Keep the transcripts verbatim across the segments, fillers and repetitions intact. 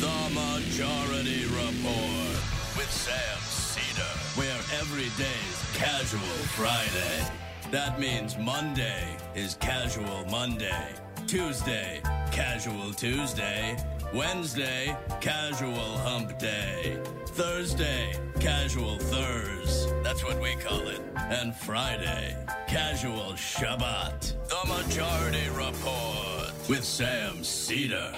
The Majority Report with Sam Cedar, where every day's Casual Friday. That means Monday is Casual Monday, Tuesday, Casual Tuesday, Wednesday, Casual Hump Day, Thursday, Casual Thurs, that's what we call it, and Friday, Casual Shabbat. The Majority Report with Sam Cedar.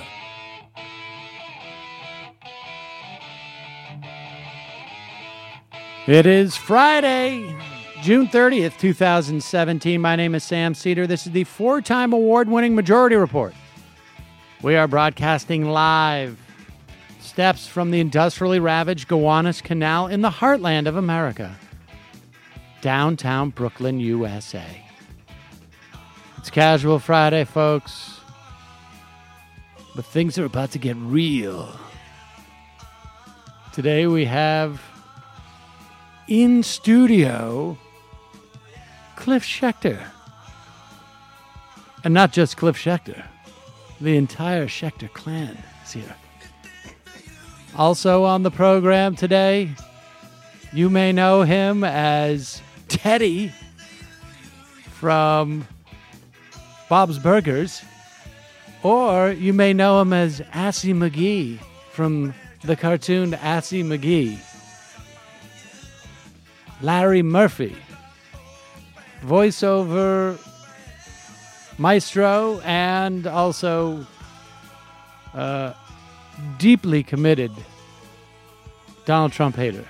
It is Friday, June thirtieth, twenty seventeen. My name is Sam Cedar. This is the four-time award-winning Majority Report. We are broadcasting live steps from the industrially ravaged Gowanus Canal in the heartland of America, downtown Brooklyn, U S A. It's Casual Friday, folks, but things are about to get real. Today we have in studio Cliff Schecter. And not just Cliff Schecter. The entire Schecter clan is here. Also on the program today, you may know him as Teddy from Bob's Burgers, or you may know him as Assy McGee from the cartoon Assy McGee. Larry Murphy, voiceover maestro, and also uh, deeply committed Donald Trump hater.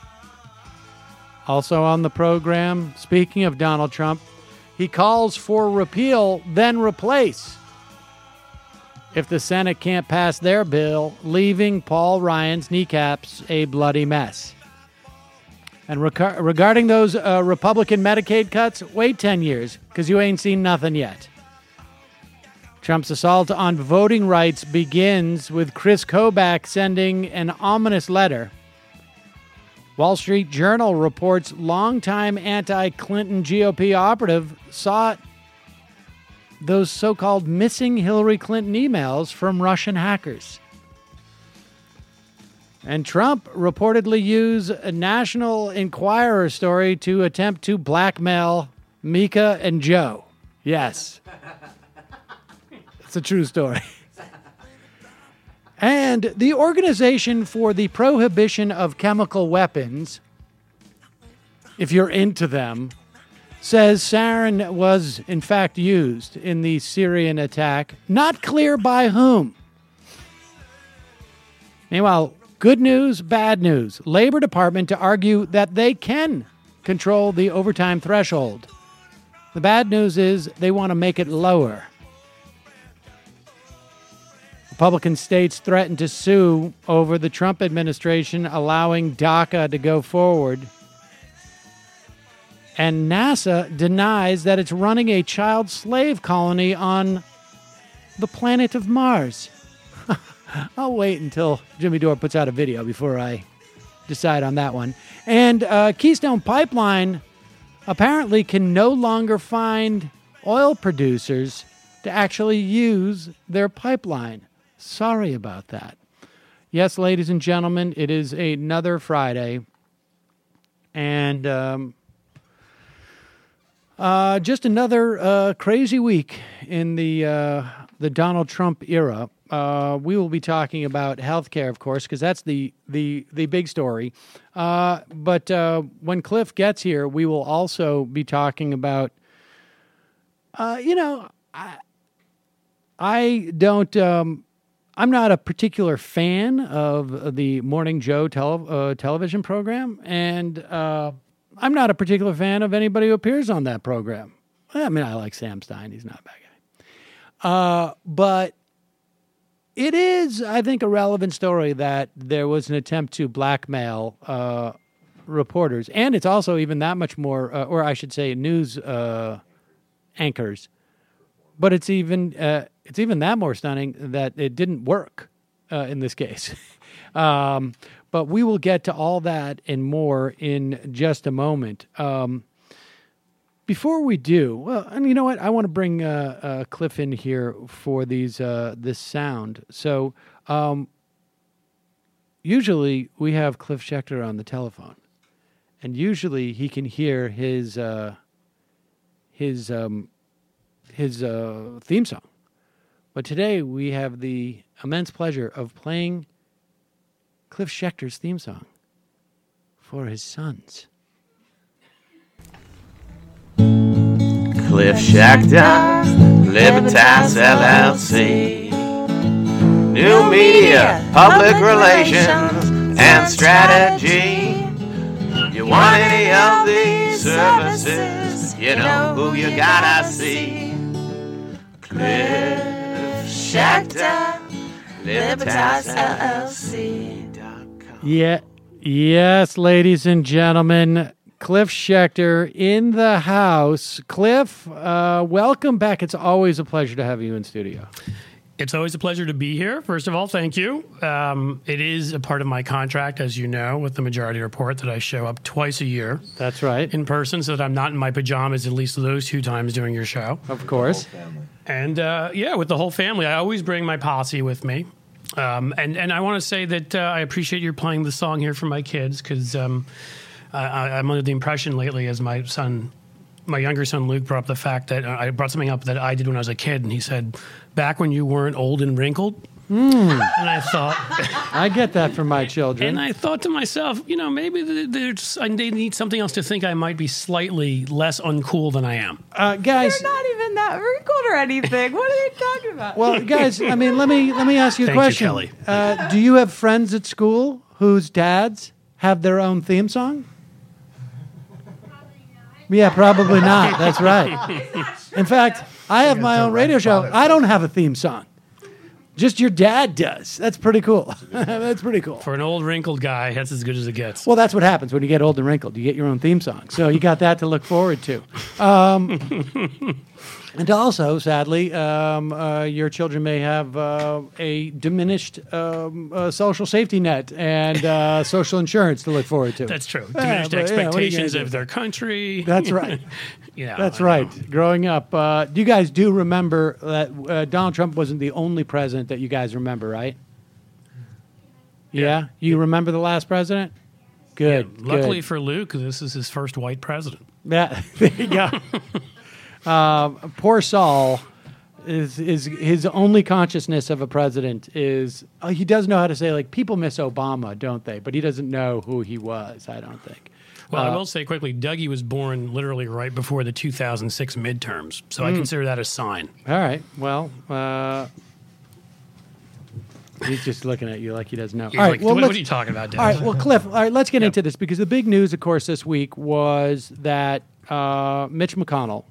Also on the program, speaking of Donald Trump, he calls for repeal, then replace if the Senate can't pass their bill, leaving Paul Ryan's kneecaps a bloody mess. And rec- regarding those uh, Republican Medicaid cuts, wait ten years, because you ain't seen nothing yet. Trump's assault on voting rights begins with Chris Kobach sending an ominous letter. Wall Street Journal reports longtime anti-Clinton G O P operative sought those so-called missing Hillary Clinton emails from Russian hackers. And Trump reportedly used a National Enquirer story to attempt to blackmail Mika and Joe. Yes. It's a true story. And the Organization for the Prohibition of Chemical Weapons, if you're into them, says sarin was in fact used in the Syrian attack. Not clear by whom. Meanwhile, good news, bad news. Labor Department to argue that they can control the overtime threshold. The bad news is they want to make it lower. Republican states threaten to sue over the Trump administration allowing DACA to go forward. And NASA denies that it's running a child slave colony on the planet of Mars. I'll wait until Jimmy Dore puts out a video before I decide on that one. And uh, Keystone Pipeline apparently can no longer find oil producers to actually use their pipeline. Sorry about that. Yes, ladies and gentlemen, it is another Friday. And um, uh, just another uh, crazy week in the uh, the Donald Trump era. Uh, we will be talking about healthcare, of course, because that's the the the big story. Uh, but uh, when Cliff gets here, we will also be talking about. Uh, you know, I I don't. Um, I'm not a particular fan of the Morning Joe tele, uh, television program, and uh, I'm not a particular fan of anybody who appears on that program. I mean, I like Sam Stein; he's not a bad guy, uh, but. It is, I think, a relevant story that there was an attempt to blackmail uh, reporters. And it's also even that much more, uh, or I should say news uh, anchors. But it's even uh, it's even that more stunning that it didn't work uh, in this case. um, but we will get to all that and more in just a moment. Um, Before we do, well, and you know what? I want to bring uh, uh, Cliff in here for these uh, this sound. So um, usually we have Cliff Schechter on the telephone, and usually he can hear his uh, his um, his uh, theme song. But today we have the immense pleasure of playing Cliff Schechter's theme song for his sons. Cliff Schechter, Libertas L L C, New Media, Public Relations, and Strategy. You want any of these services, you know who you gotta see. Cliff Schechter, Libertas L L C dot com. Yeah, yes, ladies and gentlemen, Cliff Schechter in the house. Cliff, uh, welcome back. It's always a pleasure to have you in studio. It's always a pleasure to be here. First of all, thank you. Um, it is a part of my contract, as you know, with the Majority Report that I show up twice a year. That's right. In person, so that I'm not in my pajamas at least those two times during your show. Of course. And uh, yeah, with the whole family. I always bring my posse with me. Um, and, and I want to say that uh, I appreciate you playing the song here for my kids, because um, I, I'm under the impression lately, as my son, my younger son Luke, brought up the fact that uh, I brought something up that I did when I was a kid, and he said, back when you weren't old and wrinkled. Mm. And I thought... I get that from my children. And I thought to myself, you know, maybe there's, they need something else to think I might be slightly less uncool than I am. Uh, guys... You're not even that wrinkled or anything. What are you talking about? Well, guys, I mean, let me let me ask you a Thank you, question. Kelly. Uh, do you have friends at school whose dads have their own theme song? Yeah, probably not. That's right. In fact, I have my own radio show. I don't have a theme song. Just your dad does. That's pretty cool. That's pretty cool. For an old wrinkled guy, that's as good as it gets. Well, that's what happens when you get old and wrinkled. You get your own theme song. So you got that to look forward to. Um, and also, sadly, um, uh, your children may have uh, a diminished um, uh, social safety net and uh, social insurance to look forward to. That's true. Yeah, Diminished but, yeah, what are you expectations gonna of do? their country. That's right. Yeah, That's I right. know. Growing up, uh, you guys do remember that uh, Donald Trump wasn't the only president that you guys remember, right? Yeah? Yeah. You remember the last president? Good. Yeah, luckily good. for Luke, this is his first white president. Yeah, there you go. um, poor Saul, is, is his only consciousness of a president is, uh, he does know how to say, like, people miss Obama, don't they? But he doesn't know who he was, I don't think. Well, Uh, I will say quickly, Dougie was born literally right before the two thousand six midterms, so Hmm. I consider that a sign. All right. Well, uh, he's just looking at you like he doesn't know. He's all right. like, Well, what, let's- what are you talking about, Dad? all right. Well, Cliff. All right. Let's get Yep. into this because the big news, of course, this week was that uh, Mitch McConnell,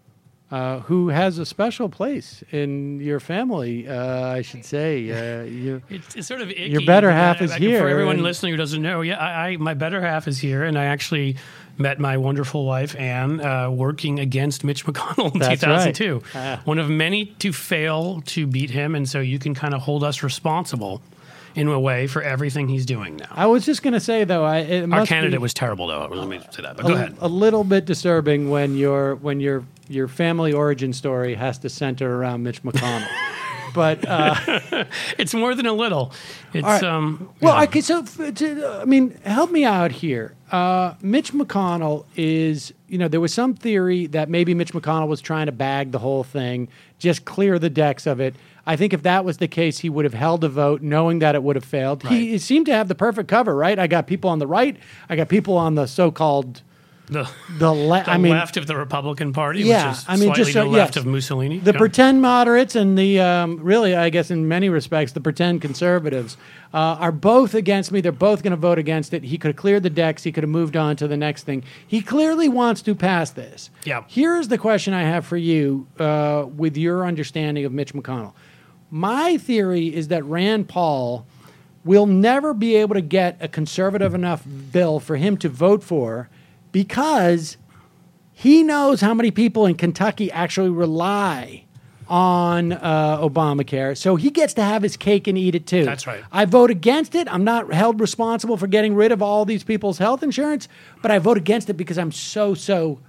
uh, who has a special place in your family, uh, I should say, uh, you. It's, it's sort of icky. Your better but half I- is I- here, For everyone and- listening who doesn't know, yeah, I, I my better half is here, and I actually met my wonderful wife Anne uh, working against Mitch McConnell in That's two thousand two. right. Ah. One of many to fail to beat him, and so you can kind of hold us responsible in a way for everything he's doing now. I was just going to say though, I it Our must candidate be was terrible, though. Let me say that. But a, go ahead. a little bit disturbing when your when your your family origin story has to center around Mitch McConnell. But uh, It's more than a little. It's All right. um. well, yeah. okay. So, f- to, I mean, help me out here. Uh, Mitch McConnell is, you know, there was some theory that maybe Mitch McConnell was trying to bag the whole thing, just clear the decks of it. I think if that was the case, he would have held a vote knowing that it would have failed. He, he seemed to have the perfect cover, right? I got people on the right. I got people on the so-called the, the, le- the I mean, left of the Republican Party, Yeah, which is I mean, slightly just so- to the left yes. of Mussolini. the Yeah. pretend moderates and the um, really, I guess, in many respects, the pretend conservatives uh, are both against me. They're both going to vote against it. He could have cleared the decks. He could have moved on to the next thing. He clearly wants to pass this. Yeah. Here's the question I have for you uh, with your understanding of Mitch McConnell. My theory is that Rand Paul will never be able to get a conservative enough bill for him to vote for because he knows how many people in Kentucky actually rely on uh, Obamacare. So he gets to have his cake and eat it too. That's right. I vote against it. I'm not held responsible for getting rid of all these people's health insurance, but I vote against it because I'm so, so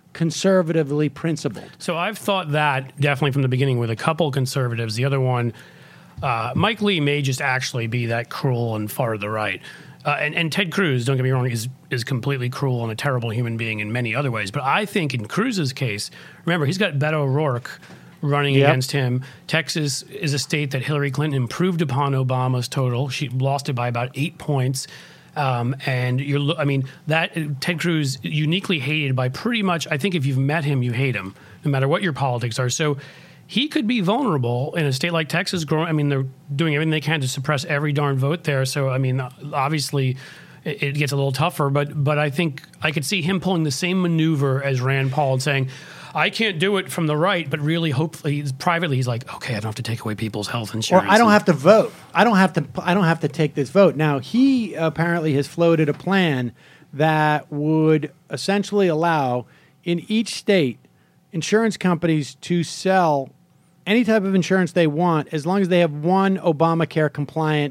conservatively principled. So I've thought that definitely from the beginning with a couple conservatives. The other one, Uh, Mike Lee may just actually be that cruel and far to the right. Uh, and, and Ted Cruz, don't get me wrong, is is completely cruel and a terrible human being in many other ways. But I think in Cruz's case, remember, he's got Beto O'Rourke running Yep. against him. Texas is a state that Hillary Clinton improved upon Obama's total. She lost it by about eight points. Um, and you're, lo- I mean, that Ted Cruz uniquely hated by pretty much, I think if you've met him, you hate him, no matter what your politics are. So he could be vulnerable in a state like Texas. Growing, I mean, they're doing everything they can to suppress every darn vote there. So, I mean, obviously it, it gets a little tougher, but, but I think I could see him pulling the same maneuver as Rand Paul and saying, I can't do it from the right, but really, hopefully, privately, he's like, okay, I don't have to take away people's health Or insurance. I don't have to vote. I don't have to. I don't have to take this vote. Now he apparently has floated a plan that would essentially allow in each state insurance companies to sell any type of insurance they want as long as they have one Obamacare compliant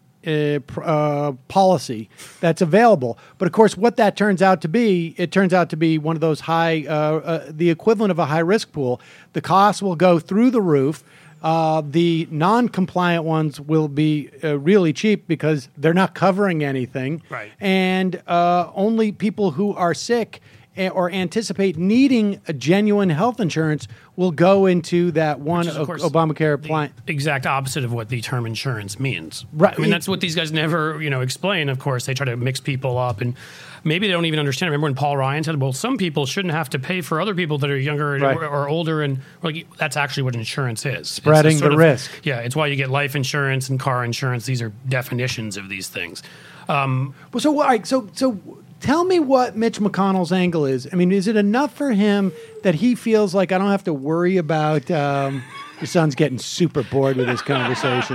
Uh, pr- uh, policy that's available. But of course, what that turns out to be, it turns out to be one of those high, uh, uh, the equivalent of a high risk pool. The costs will go through the roof. Uh, the non-compliant ones will be uh, really cheap because they're not covering anything. Right. And uh, only people who are sick a- or anticipate needing a genuine health insurance will go into that one Which is, of o- course, Obamacare the plan. exact opposite of what the term insurance means. Right. I mean, that's what these guys never, you know, explain. Of course, they try to mix people up, and maybe they don't even understand. Remember when Paul Ryan said, "Well, some people shouldn't have to pay for other people that are younger Right. or, or older," and like that's actually what insurance is. It's a Spreading sort the of- risk. Yeah, it's why you get life insurance and car insurance. These are definitions of these things. Um, Well, so all right, so so tell me what Mitch McConnell's angle is. I mean, is it enough for him that he feels like I don't have to worry about um, your son's getting super bored with this conversation?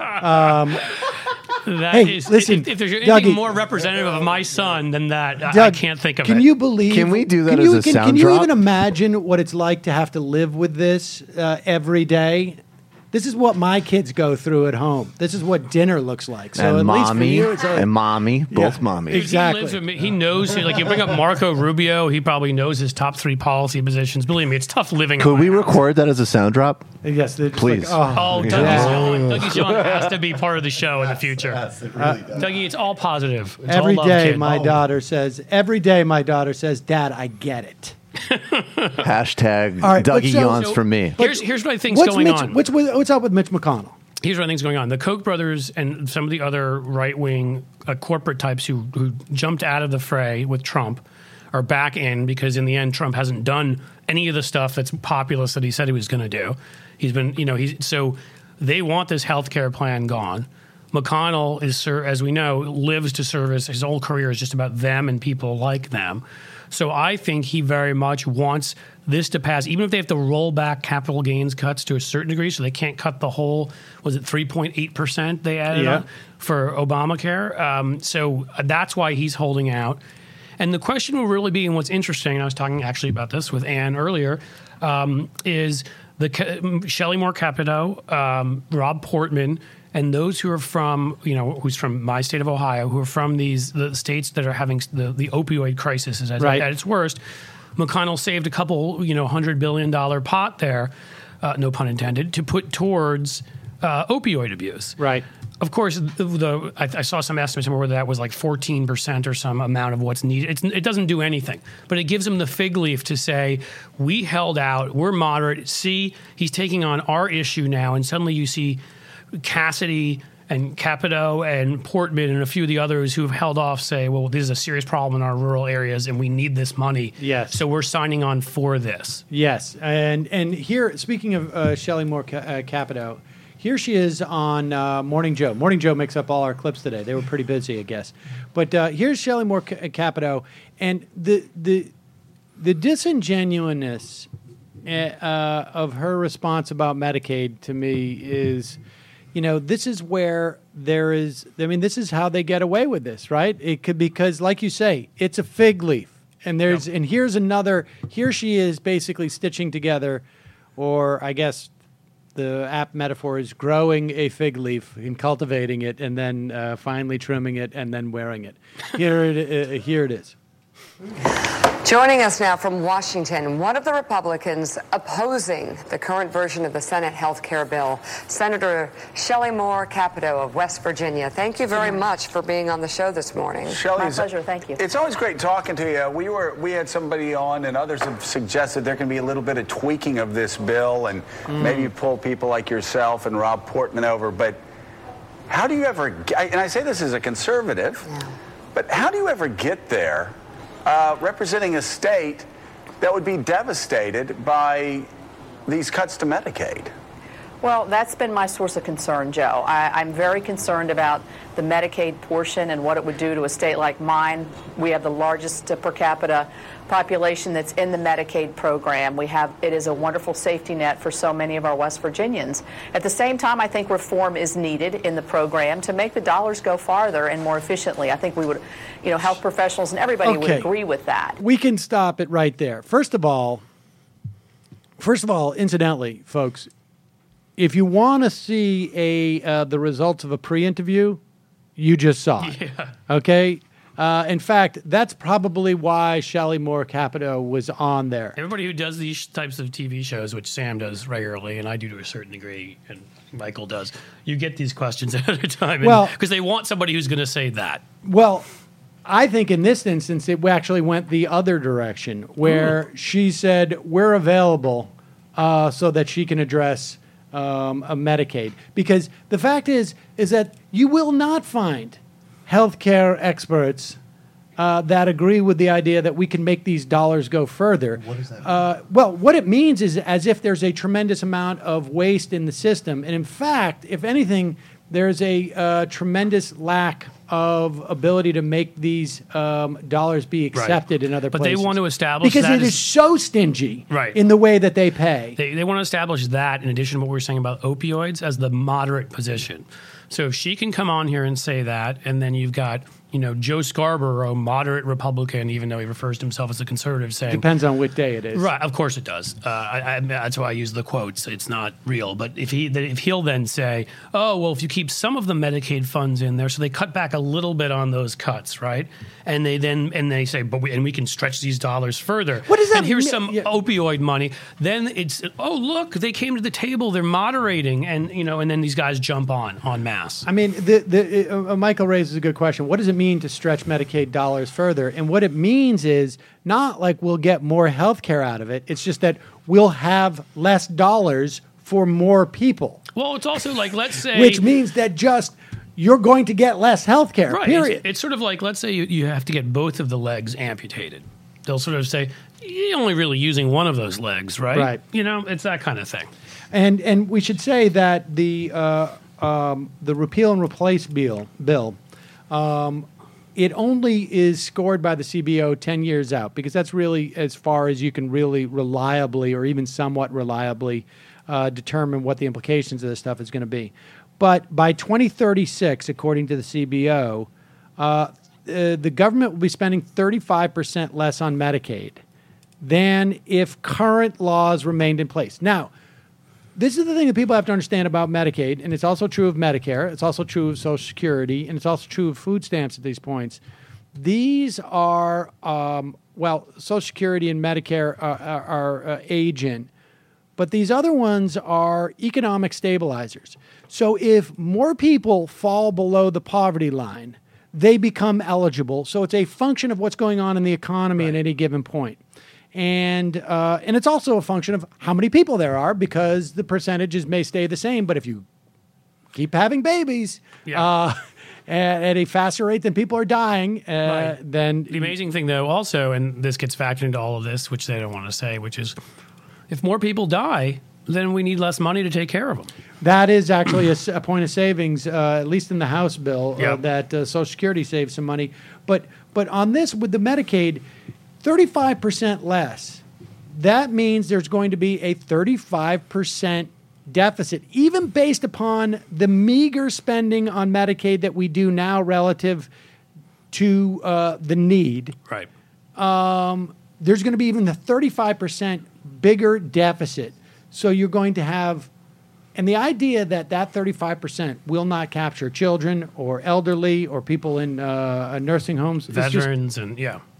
that Hey, is- listen, if, if there's anything Dougie. more representative of my son than that, I, I Doug, can't think of can it. you believe? Can we do that can as you, a can, sound Can you drop? even imagine what it's like to have to live with this uh, every day? This is what my kids go through at home. This is what dinner looks like. So and at least for mommy you, it's a, and mommy, both Yeah. mommy. Exactly. He, lives with me. He knows, like, you bring up Marco Rubio, he probably knows his top three policy positions. Believe me, it's tough living. Could in we my house. record that as a sound drop? yes, they're just Please. Like, oh, Oh, Dougie's Yeah. Young. Dougie's Young has to be part of the show in the future. Dougie, it's all positive. It's every all love, day, kid. my Oh. daughter says. Every day, my daughter says, "Dad, I get it." Hashtag All right, but Dougie so- yawns so- for me. Here's, here's what I think's What's going Mitch, on. What's, what's up with Mitch McConnell? Here's what I think's going on. The Koch brothers and some of the other right-wing uh, corporate types who, who jumped out of the fray with Trump are back in because in the end, Trump hasn't done any of the stuff that's populist that he said he was going to do. He's been, you know, he's so they want this health care plan gone. McConnell is, sir, as we know, lives to service. His whole career is just about them and people like them. So I think he very much wants this to pass, even if they have to roll back capital gains cuts to a certain degree, so they can't cut the whole, was it three point eight percent they added Yeah. on for Obamacare? Um, so that's why he's holding out. And the question will really be, and what's interesting, and I was talking actually about this with Ann earlier, um, is the Shelley Moore Capito, um, Rob Portman, and those who are from, you know, who's from my state of Ohio, who are from these the states that are having the, the opioid crisis is at, Right. at its worst. McConnell saved a couple, you know, hundred billion dollar pot there, uh, no pun intended, to put towards uh, opioid abuse. Right. Of course, the, the I, I saw some estimates somewhere where that was like fourteen percent or some amount of what's needed. It's, it doesn't do anything, but it gives them the fig leaf to say, we held out, we're moderate. See, he's taking on our issue now, and suddenly you see Cassidy and Capito and Portman and a few of the others who have held off say, well, this is a serious problem in our rural areas and we need this money. Yes. So we're signing on for this. Yes, and and here, speaking of uh, Shelley Moore Ca- uh, Capito, here she is on uh, Morning Joe. Morning Joe makes up all our clips today. They were pretty busy, I guess. But uh, here's Shelley Moore Ca- Capito, and the the the disingenuousness uh, uh, of her response about Medicaid to me is, you know, this is where there is. I mean, this is how they get away with this, right? It could because, like you say, it's a fig leaf. And there's and here's another. Here she is basically stitching together, or I guess the apt metaphor is growing a fig leaf and cultivating it, and then uh, finally trimming it and then wearing it. Here it uh, here it is. Joining us now from Washington, one of the Republicans opposing the current version of the Senate health care bill, Senator Shelley Moore Capito of West Virginia. Thank you very much for being on the show this morning. Shelley, My pleasure. Thank you. It's always great talking to you. We were we had somebody on, and others have suggested there can be a little bit of tweaking of this bill, and mm. maybe pull people like yourself and Rob Portman over. But how do you ever? And I say this as a conservative, yeah. but how do you ever get there? Uh, representing a state that would be devastated by these cuts to Medicaid? Well, that's been my source of concern, Joe. I, I'm very concerned about the Medicaid portion and what it would do to a state like mine. We have the largest uh, per capita population that's in the Medicaid program. We have it is a wonderful safety net for so many of our West Virginians. At the same time, I think reform is needed in the program to make the dollars go farther and more efficiently. I think we would, you know, health professionals and everybody Okay. would agree with that. We can stop it right there. First of all, first of all, incidentally, folks, if you want to see a uh, the results of a pre-interview, you just saw it. Yeah. Okay? Uh, in fact, that's probably why Shelley Moore Capito was on there. Everybody who does these types of T V shows, which Sam does regularly, and I do to a certain degree, and Michael does, you get these questions ahead of time. Well- because they want somebody who's going to say that. Well, I think in this instance, it actually went the other direction, where Ooh. she said, we're available uh, so that she can address um, a Medicaid. Because the fact is, is that you will not find healthcare experts uh, that agree with the idea that we can make these dollars go further. What does that mean? Uh, well, what it means is as if there's a tremendous amount of waste in the system. And in fact, if anything, there's a uh, tremendous lack of ability to make these um, dollars be accepted Right. in other But places. they want to establish because that it is as- so stingy Right. in the way that they pay. They, they want to establish that in addition to what we were saying about opioids as the moderate position. So if she can come on here and say that, and then you've got, you know, Joe Scarborough, moderate Republican, even though he refers to himself as a conservative, saying, Depends on what day it is. right, of course it does. Uh, I, I, that's why I use the quotes. It's not real. But if he, if he'll then say, oh, well, if you keep some of the Medicaid funds in there, so they cut back a little bit on those cuts, right? And they then, and they say, but we, and we can stretch these dollars further. What does that And here's mean? some Yeah. opioid money. Then it's, oh, look, they came to the table. They're moderating. And, you know, and then these guys jump on, en masse. I mean, the, the, uh, Michael raises a good question. What does it mean to stretch Medicaid dollars further? And what it means is not like we'll get more health care out of it. It's just that we'll have less dollars for more people, Well, it's also like, let's say. which means that just you're going to get less health care, Right. period. It's, it's sort of like, let's say you, you have to get both of the legs amputated. They'll sort of say, you're only really using one of those legs, right? Right. You know, it's that kind of thing. And and we should say that the uh, um, the repeal and replace bill bill um, it only is scored by the C B O ten years out, because that's really as far as you can really reliably or even somewhat reliably uh, determine what the implications of this stuff is going to be. But by twenty thirty-six, according to the C B O, uh, uh, the government will be spending thirty-five percent less on Medicaid than if current laws remained in place. Now, this is the thing that people have to understand about Medicaid, and it's also true of Medicare. It's also true of Social Security, and it's also true of food stamps at these points. These are, um, well, Social Security and Medicare are, are, are uh, age-in, but these other ones are economic stabilizers. So if more people fall below the poverty line, they become eligible. So it's a function of what's going on in the economy Right. at any given point. And uh, and it's also a function of how many people there are, because the percentages may stay the same. But if you keep having babies Yeah. uh, at, at a faster rate than people are dying, uh, Right. then The amazing thing, though, also, and this gets factored into all of this, which they don't want to say, which is if more people die, then we need less money to take care of them. that is actually a, s- a point of savings, uh, at least in the House bill, uh, Yep. that uh, Social Security saves some money. But but on this, with the Medicaid, thirty-five percent less. That means there's going to be a thirty-five percent deficit, even based upon the meager spending on Medicaid that we do now relative to uh, the need. Right. There's going to be even a thirty-five percent bigger deficit. So you're going to have, and the idea that that thirty-five percent will not capture children or elderly or people in uh, nursing homes is just Veterans and, yeah.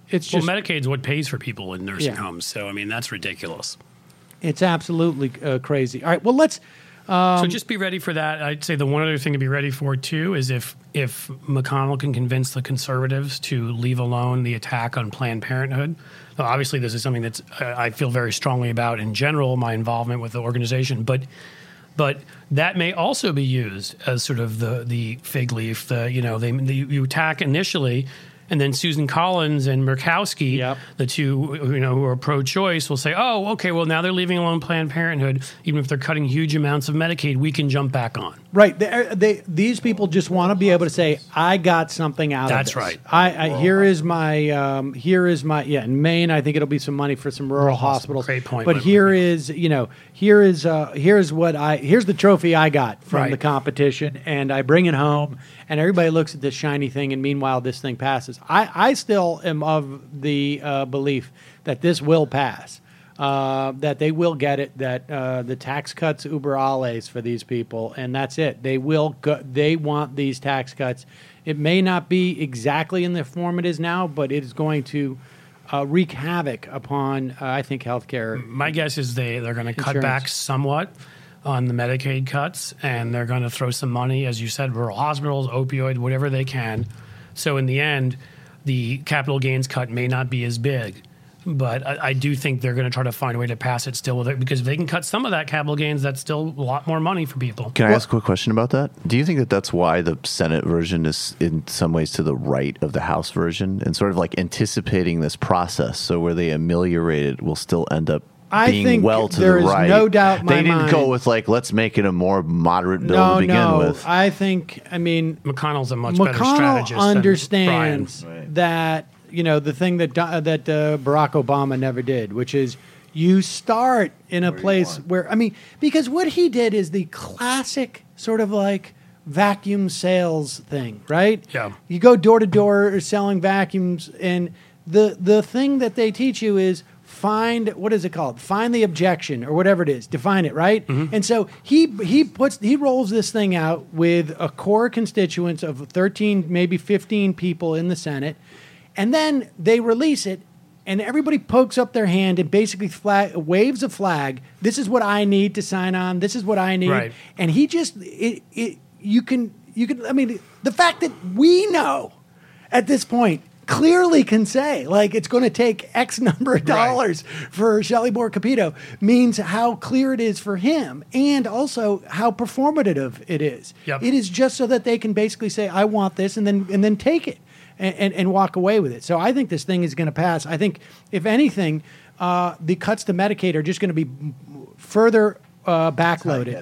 it's well, just Medicaid's what pays for people in nursing Yeah. homes. So I mean, that's ridiculous. it's absolutely uh, crazy. All right, well let's. Um, so just be ready for that. I'd say the one other thing to be ready for too is if if McConnell can convince the conservatives to leave alone the attack on Planned Parenthood. Now, obviously, this is something that uh, I feel very strongly about in general, my involvement with the organization, but. But that may also be used as sort of the, the fig leaf. The you know they, they you attack initially, and then Susan Collins and Murkowski, Yep. the two you know who are pro-choice, will say, "Oh, okay, well now they're leaving alone Planned Parenthood. Even if they're cutting huge amounts of Medicaid, we can jump back on." Right. They, they, these people just want to be able to say, "I got something out That's of this." right. I, I here is my um, here is my yeah. In Maine, I think it'll be some money for some rural, Rural hospitals. hospital. Great point, But Whitman. here is you know here is uh, here's what I here's the trophy I got from Right. the competition, and I bring it home, and everybody looks at this shiny thing, and meanwhile this thing passes. I, I still am of the uh, belief that this will pass. Uh, that they will get it, that uh, the tax cuts uber alles for these people, and that's it. They will go, they want these tax cuts. It may not be exactly in the form it is now, but it is going to uh, wreak havoc upon, uh, I think, healthcare. My guess is they, they're going to cut Insurance. back somewhat on the Medicaid cuts, and they're going to throw some money, as you said, rural hospitals, opioid, whatever they can. So in the end, the capital gains cut may not be as big. But I, I do think they're going to try to find a way to pass it still with it, because if they can cut some of that capital gains, that's still a lot more money for people. Can I ask a quick question about that? Do you think that that's why the Senate version is in some ways to the right of the House version, and sort of like anticipating this process, so where they ameliorate it will still end up I being think well to there the is right? no doubt in my they didn't mind- go with like, let's make it a more moderate bill No, to begin no. with. I think, I mean, McConnell's a much better McConnell strategist than understands Brian. that, you know, the thing that Do- that uh, Barack Obama never did, which is you start in a place where, I mean, because what he did is the classic sort of like vacuum sales thing, right? Yeah. You go door to door selling vacuums, and the the thing that they teach you is find, what is it called? Find the objection or whatever it is. Define it, right? And so he he puts he rolls this thing out with a core constituents of thirteen, maybe fifteen people in the Senate, and then they release it, and everybody pokes up their hand and basically flag, waves a flag. This is what I need to sign on. This is what I need. Right. And he just it, it you can you can I mean the fact that we know at this point clearly can say, like, it's going to take X number of dollars for Shelley Moore Capito means how clear it is for him, and also how performative it is. Yep. It is just so that they can basically say, I want this, and then and then take it and, and, and walk away with it. So I think this thing is going to pass. I think, if anything, uh, the cuts to Medicaid are just going to be further uh, backloaded.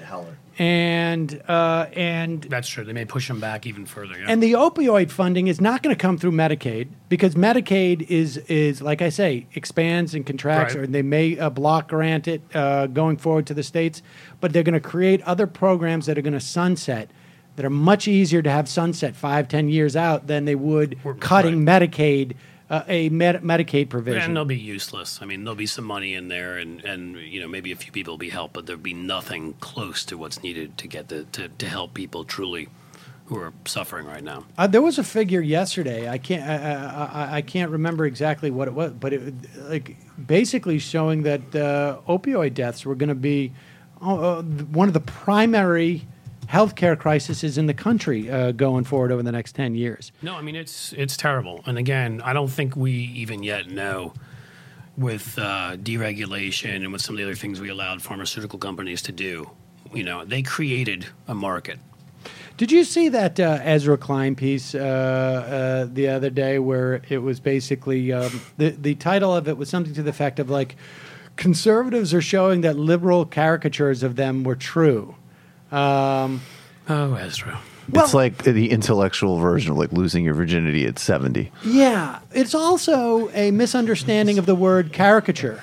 And uh, and That's true. They may push them back even further. Yeah. and the opioid funding is not going to come through Medicaid, because Medicaid is, is like I say, expands and contracts, Right. or they may uh, block grant it uh, going forward to the states, but they're going to create other programs that are going to sunset, that are much easier to have sunset five, ten years out than they would Right. cutting Medicaid, uh, a med- Medicaid provision. And they'll be useless. I mean, there'll be some money in there, and, and you know maybe a few people will be helped, but there'll be nothing close to what's needed to get the to, to help people truly who are suffering right now. Uh, there was a figure yesterday. I can't. I, I, I can't remember exactly what it was, but it like basically showing that uh, opioid deaths were going to be uh, one of the primary healthcare crises in the country uh, going forward over the next ten years. No, I mean it's it's terrible. And again, I don't think we even yet know, with uh, deregulation and with some of the other things we allowed pharmaceutical companies to do. You know, they created a market. Did you see that uh, Ezra Klein piece uh, uh, the other day, where it was basically um, the the title of it was something to the effect of like, conservatives are showing that liberal caricatures of them were true. Um, Oh, Ezra. It's like the intellectual version of like losing your virginity at seventy. Yeah, it's also a misunderstanding of the word caricature.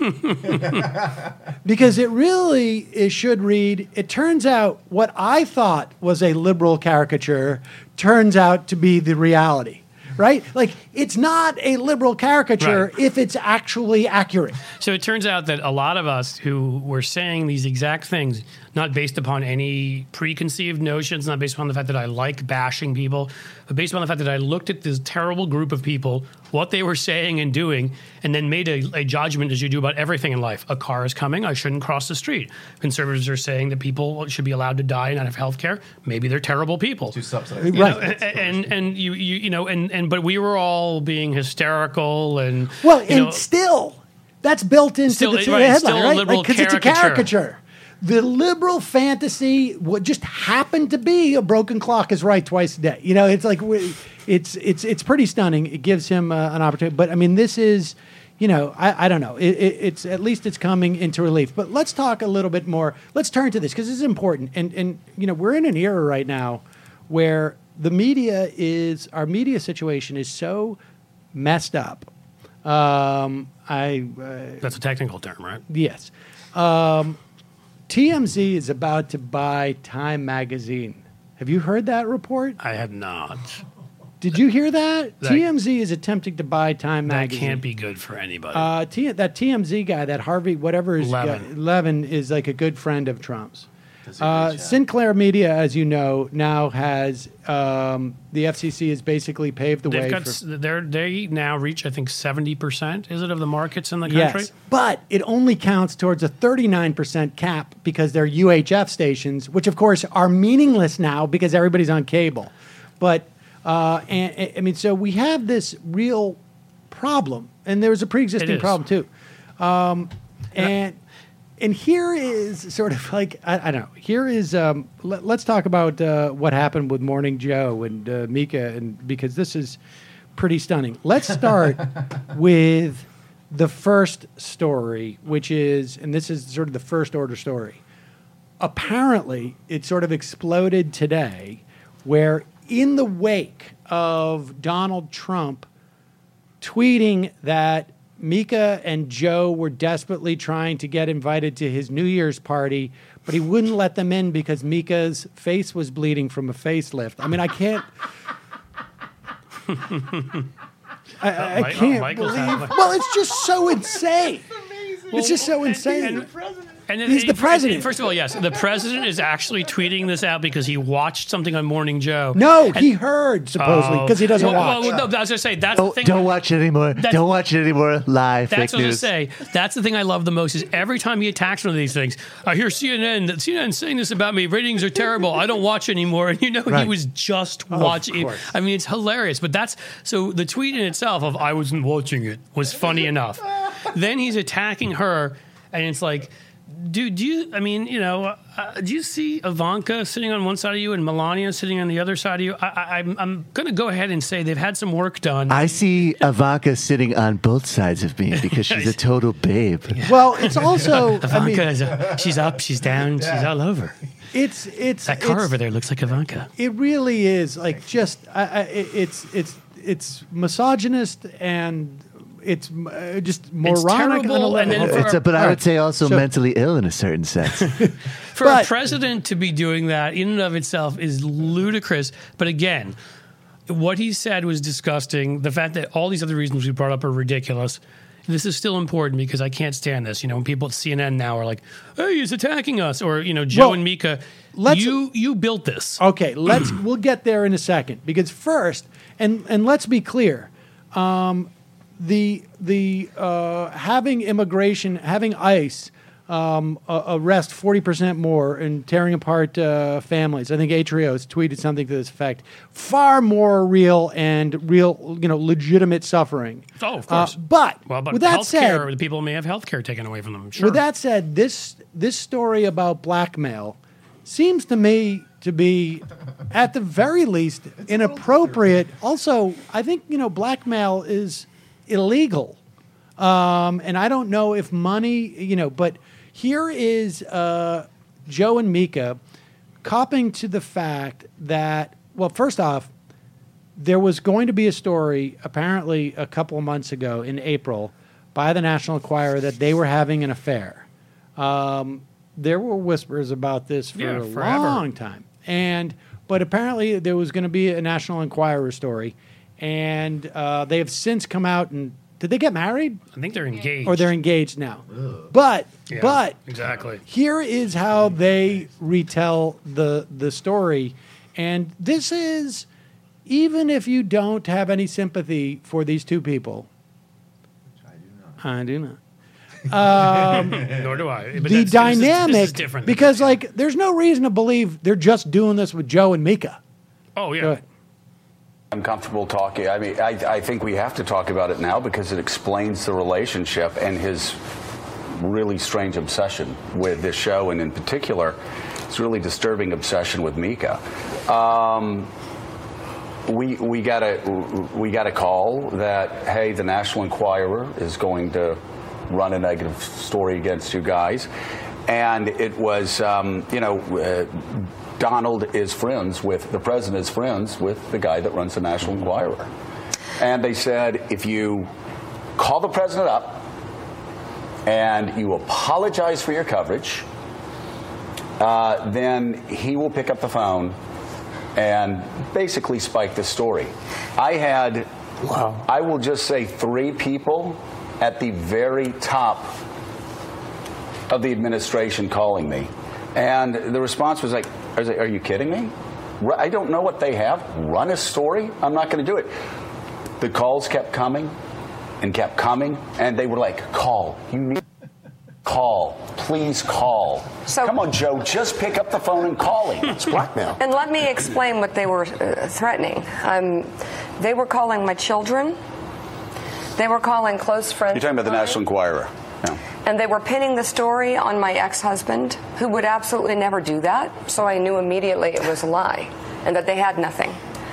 Because it really it should read, it turns out what I thought was a liberal caricature turns out to be the reality, right? Like, it's not a liberal caricature Right. if it's actually accurate. So it turns out that a lot of us who were saying these exact things, not based upon any preconceived notions, not based upon the fact that I like bashing people, but based upon the fact that I looked at this terrible group of people, what they were saying and doing, and then made a, a judgment as you do about everything in life. A car is coming, I shouldn't cross the street. Conservatives are saying that people should be allowed to die and not have health care. Maybe they're terrible people. Too subsidized. You know, Right. and, and and you, you you know and, and but we were all being hysterical and Well, you and know, still, that's built into Still- the, to right, the headline, still a right? liberal Because it's a caricature. caricature. The liberal fantasy would just happen to be a broken clock is right twice a day. You know, it's like we- it's it's it's pretty stunning. It gives him uh, an opportunity. But I mean, this is, you know, I, I don't know. It, it, it's at least it's coming into relief. But let's talk a little bit more. Let's turn to this because this is important. And and you know, we're in an era right now where the media is our media situation is so messed up. Um, I uh, that's a technical term, right? yes. Um, T M Z is about to buy Time Magazine. Have you heard that report? I have not. Did you hear that? That- T M Z is attempting to buy Time That Magazine. can't be good for anybody. Uh, T- that T M Z guy, that Harvey, whatever his Levin. guy- Levin is like a good friend of Trump's. Does a great Uh, job. Sinclair Media, as you know, now has um, the F C C has basically paved the They've way got for. s- they're they now reach I think seventy percent. Is it of the markets in the country? Yes, but it only counts towards a thirty-nine percent cap because they're U H F stations, which of course are meaningless now because everybody's on cable. But uh, and, and- I mean, so we have this real problem, and there was a It pre-existing is. problem too. Um, and and here is sort of like I, I don't know. Here is um, let, let's talk about uh, what happened with Morning Joe and uh, Mika, and because this is pretty stunning. Let's start with the first story, which is, and this is sort of the first order story. Apparently, it sort of exploded today, where in the wake of Donald Trump tweeting that Mika and Joe were desperately trying to get invited to his New Year's party, but he wouldn't let them in because Mika's face was bleeding from a facelift. I mean, I can't. I, I Mike- oh, can't Michael's believe. having- Well, it's just so insane. It's just so insane. And then He's the he- president. First of all, yes, the president is actually tweeting this out because he watched something on Morning Joe. No, And- he heard supposedly because he doesn't well, watch. Well, no, I was going to say that's Don't, the thing. don't watch it anymore. That's- Don't watch it anymore. Live That's fake what I was news. going to say. That's the thing I love the most is every time he attacks one of these things, I hear C N N, that C N N saying this about me. Ratings are terrible. I don't watch anymore. And you know, Right. he was just watching. course. I mean, it's hilarious. But that's so the tweet in itself of I wasn't watching it was funny enough. Then he's attacking her, and it's like, dude, do you, I mean, you know, uh, do you see Ivanka sitting on one side of you and Melania sitting on the other side of you? I, I, I'm, I'm going to go ahead and say they've had some work done. I see Ivanka sitting on both sides of me because she's a total babe. Well, it's also. I Ivanka, mean, is a, she's up, she's down, she's all over. it's it's That car it's- over there looks like Ivanka. It really is like just I, I, it- it's it's it's misogynist and it's uh, just moronic. terrible, on a level. and then for- It's a, but I would say also So- mentally ill in a certain sense. For But- a president to be doing that in and of itself is ludicrous. But again, what he said was disgusting. The fact that all these other reasons we brought up are ridiculous. This is still important because I can't stand this. You know, when people at C N N now are like, "Hey, he's attacking us," or you know, Joe Well, and Mika, let's- you you built this. Okay, let's we'll get there in a second because first, and and let's be clear, um, the the uh, having immigration, having ICE um, uh, arrest forty percent more and tearing apart uh, families. I think Atrios tweeted something to this effect. Far more real and real, you know, legitimate suffering. Oh, of course. Uh, but Well, but with that health said, care, the people may have health care taken away from them. Sure. with that said, this this story about blackmail seems to me to be, at the very least, inappropriate. Also, I think you know blackmail is illegal, um, and I don't know if money, you know. But here is uh, Joe and Mika copping to the fact that, well, first off, there was going to be a story apparently a couple of months ago in April by the National Enquirer that they were having an affair. Um, there were whispers about this for Yeah, a forever. long time, and but apparently there was going to be a National Enquirer story, and uh, they have since come out and did they get married? I think they're engaged. Or they're engaged now. Ugh. But yeah, but exactly. Here is how they retell the the story, and this is even if you don't have any sympathy for these two people. Which I do not. I do not. Um, Nor do I. But the that's, dynamic, this is, this is different because that, yeah. like there's no reason to believe they're just doing this with Joe and Mika. Oh yeah. Go ahead. I'm comfortable talking. I mean, I, I think we have to talk about it now because it explains the relationship and his really strange obsession with this show, and in particular, his really disturbing obsession with Mika. Um, we we got a we got a call that hey, the National Enquirer is going to run a negative story against you guys, and it was um, you know. Uh, Donald is friends with, the president is friends with the guy that runs the National Enquirer. And they said, if you call the president up and you apologize for your coverage, uh, then he will pick up the phone and basically spike the story. I had, wow. I will just say three people at the very top of the administration calling me. And the response was like, are you kidding me? I don't know what they have. Run a story? I'm not going to do it. The calls kept coming and kept coming, and they were like, call. You need call. Please call. So, come on, Joe, just pick up the phone and call him. It's blackmail. And let me explain what they were uh, threatening. Um, they were calling my children. They were calling close friends. You're talking about the National Enquirer. Yeah. And they were pinning the story on my ex-husband, who would absolutely never do that. So I knew immediately it was a lie and that they had nothing.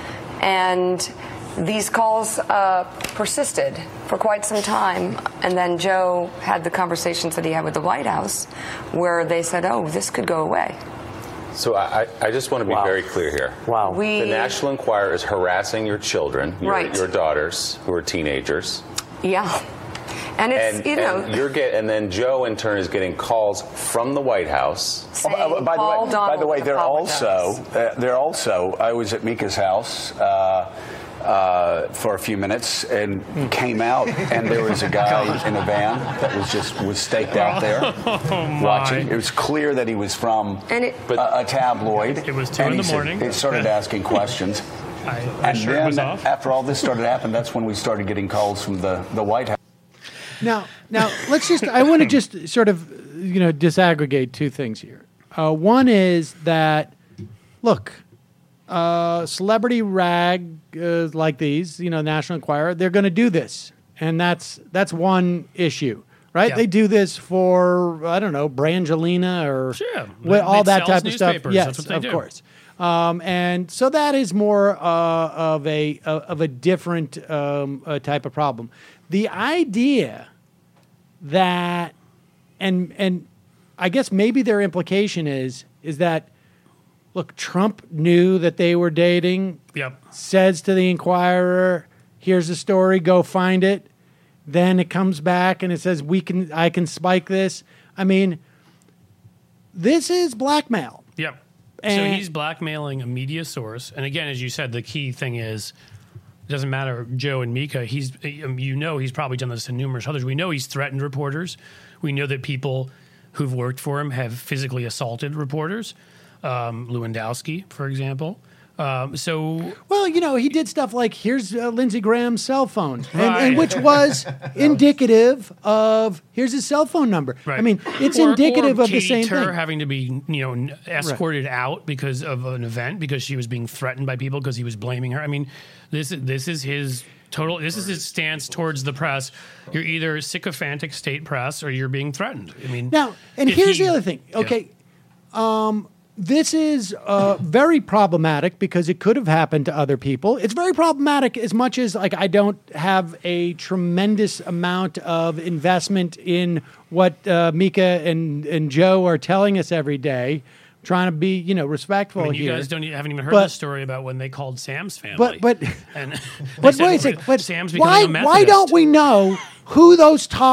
And these calls uh, persisted for quite some time. And then Joe had the conversations that he had with the White House where they said, oh, this could go away. So I, I just want to be wow. very clear here. Wow. We, the National Enquirer is harassing your children, your, right. your daughters, who are teenagers. Yeah. And it's, and, you know, and you're get, and then Joe in turn is getting calls from the White House. Saying, oh, by, the way, by the way, they're also uh, they're also. I was at Mika's house uh, uh, for a few minutes and came out, and there was a guy in a van that was just was staked out there oh, watching. It was clear that he was from and it, a, a tabloid. It was two and in the he morning. Said, he started asking questions. I, I and sure then was off. after all this started happening, that's when we started getting calls from the, the White House. Now, now let's just. I want to just sort of, you know, disaggregate two things here. Uh, one is that, look, uh, celebrity rag uh, like these, you know, National Enquirer, they're going to do this, and that's that's one issue, right? Yeah. They do this for I don't know, Brangelina or sure. what, all They that type of stuff. That's Yes, what they of do. course. Um, and so that is more uh, of a uh, of a different um, uh, type of problem. The idea that, and and I guess maybe their implication is is that, look, Trump knew that they were dating. Yep. Says to the Enquirer, "Here's the story. Go find it." Then it comes back and it says, "We can. I can spike this." I mean, this is blackmail. Yep. And so he's blackmailing a media source, and again, as you said, the key thing is it doesn't matter Joe and Mika. He's you know he's probably done this to numerous others. We know he's threatened reporters. We know that people who've worked for him have physically assaulted reporters. Um, Lewandowski, for example. Um, so well, you know, he did stuff like here's uh, Lindsey Graham's cell phone, and, right. and which was indicative of here's his cell phone number. Right. I mean, it's or, indicative or of the Katie same Tur thing. having to be, you know, escorted right. out because of an event because she was being threatened by people because he was blaming her. I mean, this this is his total. This is his stance towards the press. You're either sycophantic state press or you're being threatened. I mean, now, and here's he, the other thing. Okay. Yeah. Um, This is uh, very problematic because it could have happened to other people. It's very problematic as much as like I don't have a tremendous amount of investment in what uh, Mika and, and Joe are telling us every day. Trying to be, you know, respectful I mean, you here. You guys don't haven't even heard but, the story about when they called Sam's family. But but and but said, wait a second. But Sam's why becoming a why don't we know who those top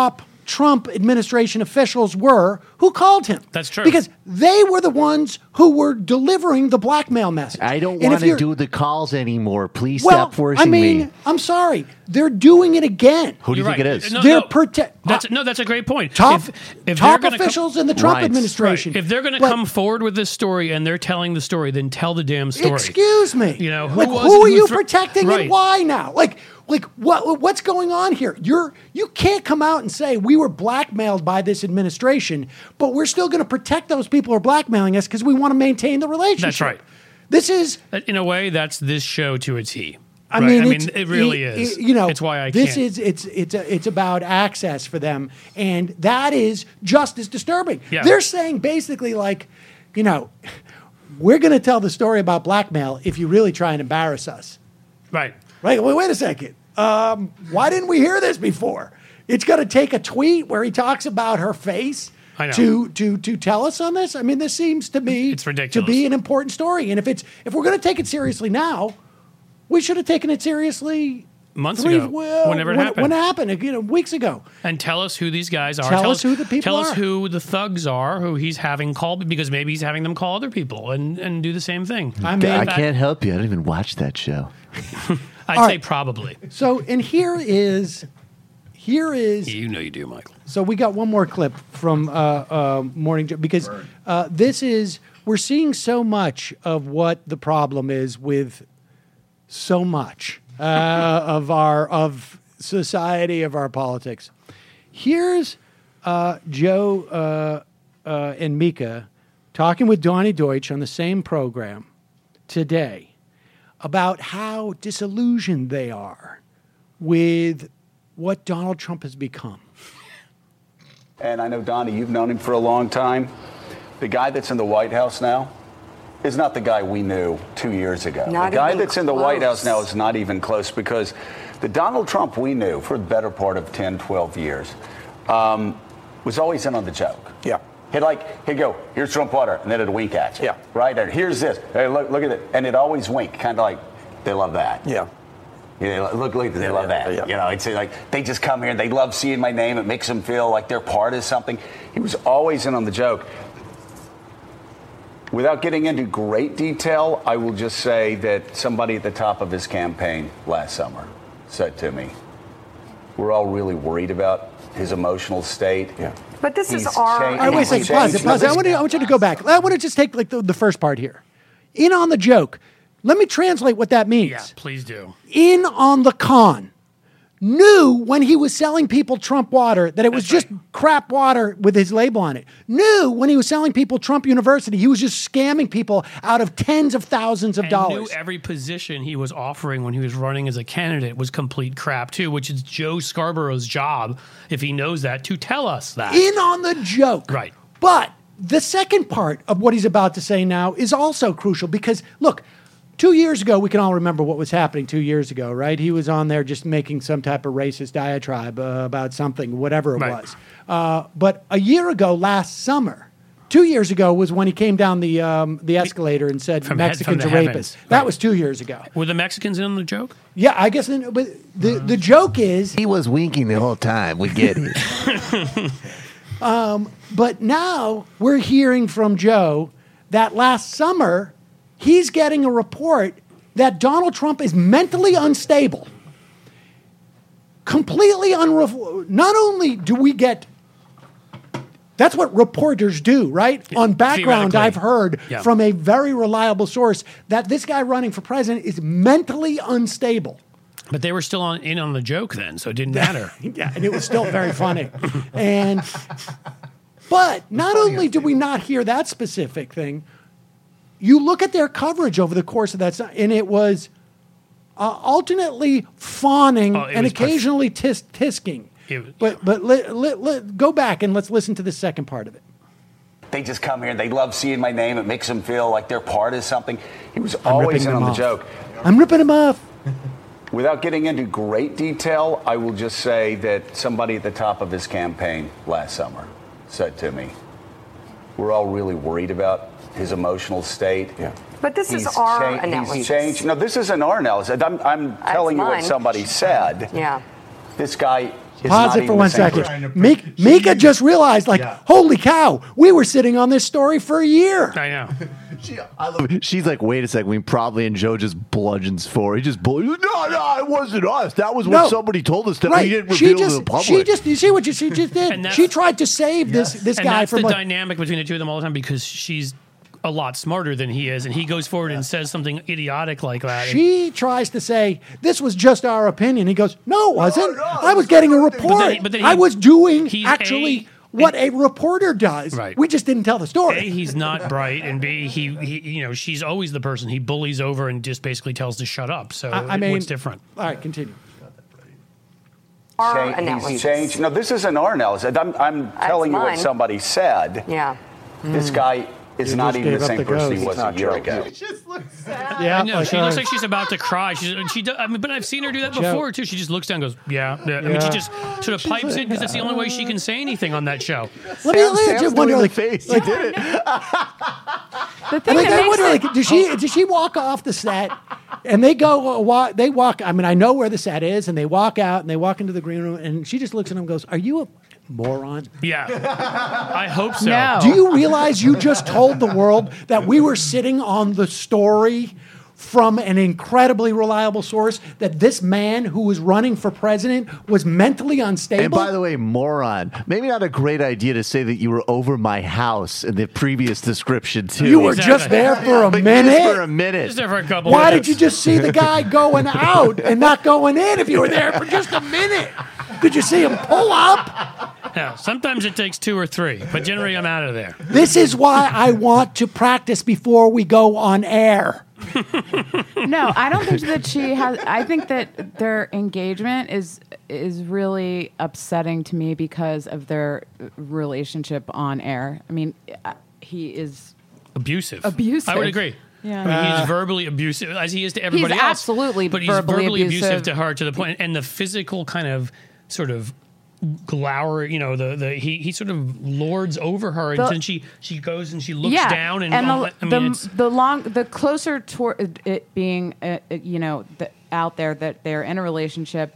Trump administration officials were who called him. That's true. Because they were the ones who were delivering the blackmail message. I don't And want if to you're- do the calls anymore. Please well, stop forcing I mean, me. I'm sorry. They're doing it again. Who do you You're think right. it is? No, They're no. prote- That's, no, that's a great point. top, If, if top they're gonna officials come, in the Trump Right. administration. Right. If they're going to But come forward with this story and they're telling the story, then tell the damn story. Excuse me. You know, who like, was who it are who you thro- protecting Right. and why now? Like, like what what's going on here? You're you can't come out and say we were blackmailed by this administration, but we're still going to protect those people who are blackmailing us because we want to maintain the relationship. That's right. This is. In a way, that's this show to a T. I Right? mean, I mean, it's- it really it- is. it- you know, it's why I this can't. is it's it's a, it's about access for them, and that is just as disturbing. Yeah. They're saying basically like, you know, we're going to tell the story about blackmail if you really try and embarrass us. right. Right? Wait, wait a second. Um, why didn't we hear this before? It's going to take a tweet where he talks about her face I know. to to to tell us on this. I mean, this seems to me It's to ridiculous. be an important story. And if it's if we're going to take it seriously now, we should have taken it seriously Months three- ago, well, whenever it when, happened. when it happened, you know, weeks ago. And tell us who these guys are. Tell us who the people Tell us are. who the thugs are, who he's having call, because maybe he's having them call other people and, and do the same thing. I mean, I in fact- can't help you. I don't even watch that show. I'd All say right. probably. So, and here is here is You know you do, Michael. So we got one more clip from uh, uh, Morning Joe because uh, this is we're seeing so much of what the problem is with so much uh, of our of society of our politics. Here's uh, Joe uh, uh, and Mika talking with Donnie Deutsch on the same program today about how disillusioned they are with what Donald Trump has become. And I know, Donnie, you've known him for a long time. The guy that's in the White House now is not the guy we knew two years ago. Not the guy even that's in the White close. House now is not even close, because the Donald Trump we knew for the better part of ten, twelve years um, was always in on the joke. Yeah. He'd like, he'd go, here's Trump water, and then it'd wink at you. Yeah. Right? And here's this. Hey, look, look at it. And it'd always wink, kind of like, they love that. Yeah. Yeah, look, look, they love yeah, that. yeah. You know, it's like they just come here and they love seeing my name. It makes them feel like they're part of something. He was always in on the joke. Without getting into great detail, I will just say that somebody at the top of his campaign last summer said to me, we're all really worried about his emotional state. Yeah. But this He's is our. changed- All right, wait a he's second. Pause it. changed. Pause it. I want, to, I want you to go back. I want to just take like the, the first part here. In on the joke. Let me translate what that means. Yeah, please do. In on the con. Knew when he was selling people Trump water that it was That's just right. crap water with his label on it. Knew when he was selling people Trump University, he was just scamming people out of tens of thousands of And dollars. knew every position he was offering when he was running as a candidate was complete crap too, which is Joe Scarborough's job, if he knows that, to tell us that. In on the joke. Right. But the second part of what he's about to say now is also crucial because, look, two years ago, we can all remember what was happening two years ago, right? He was on there just making some type of racist diatribe uh, about something, whatever it Right. was. Uh, but a year ago, last summer, two years ago was when he came down the um, the escalator and said From he- Mexicans from are the rapists. heavens. That Right. was two years ago. Were the Mexicans in on the joke? Yeah, I guess. But the the joke is He was winking the whole time. We get it. But now we're hearing from Joe that last summer he's getting a report that Donald Trump is mentally unstable. Completely unref- Not only do we get that's what reporters do, right? On background, Theoretically. I've heard Yeah. from a very reliable source that this guy running for president is mentally unstable. But they were still on in on the joke then, so it didn't matter. Yeah, and it was still very funny. And but not only did we not hear that specific thing, you look at their coverage over the course of that, si- and it was uh, alternately fawning Oh, it and was path- occasionally tis- tisking. It was- But but let, let, let, go back and let's listen to the second part of it. They just come here and they love seeing my name. It makes them feel like they're part of something. He was I'm always ripping in them on the off. joke. I'm ripping him off. Without getting into great detail, I will just say that somebody at the top of his campaign last summer said to me, we're all really worried about his emotional state. Yeah. But this He's is our cha- analysis. He's changed. No, this isn't our analysis. I'm, I'm telling you what mine. somebody said. Yeah. This guy is Pause not it for even one the same second. person. Mika, Mika just realized, like, Yeah. holy cow, we were sitting on this story for a year. I know. She, I love it. She's like, wait a second. We probably and Joe just bludgeons for. He just bullies. No, no, it wasn't us. That was what No. somebody told us that Right. we didn't She reveal just, to the public. she just, you see what you, she just did? And that's- She tried to save this this And guy that's from the like, dynamic between the two of them all the time because she's a lot smarter than he is, and he goes forward and says something idiotic like that. She tries to say, this was just our opinion. He goes, no, it wasn't. no, I was getting a report. then he- but then he- I was doing he's actually A- what a reporter does. Right. We just didn't tell the A, story. he's not bright, and B, he, he, you know, she's always the person he bullies over and just basically tells to shut up. So I, I mean, what's different? All right, continue. Our Change, analysis. he's changed. No, this isn't our analysis. I'm, I'm telling you mine. what somebody said. Yeah. This guy is You not just even gave the up same the person ghost. he was a year ago. Yeah, I know like, she uh, looks like she's about to cry. She's, she, do- I mean, but I've seen her do that before too. She just looks down, and goes, "Yeah." yeah. I mean, she Yeah. just sort of pipes in because that's the only way she can say anything on that show. Let me, let me Sam's just wonder, doing like, the face. like, he did it. The I, thing like, that I makes wonder, it, like, does she does she walk off the set and they go uh, walk, they walk? I mean, I know where the set is, and they walk out and they walk into the green room, and she just looks at him and goes, "Are you a moron? Yeah, I hope so. No. Do you realize you just told the world that we were sitting on the story from an incredibly reliable source that this man who was running for president was mentally unstable?" And by the way, moron, maybe not a great idea to say that you were over my house in the previous description, too. You were Exactly. just there for a But minute. just for a minute. Just there for a couple. Why did minutes. you just see the guy going out and not going in if you were there for just a minute? Did you see him pull up? Yeah, sometimes it takes two or three, but generally I'm out of there. This is why I want to practice before we go on air. no, I don't think that she has. I think that their engagement is is really upsetting to me because of their relationship on air. I mean, uh, he is Abusive. Abusive. I would agree. Yeah. I mean, Uh, he's verbally abusive as he is to everybody else. absolutely but he's verbally verbally abusive. abusive. to her to the point, and the physical kind of sort of glower. You know, the the he he sort of lords over her, The- and then she she goes and she looks yeah. down, and, and all the, that. I the, mean, it's the long the closer toward it being uh, uh, you know the, out there that they're in a relationship,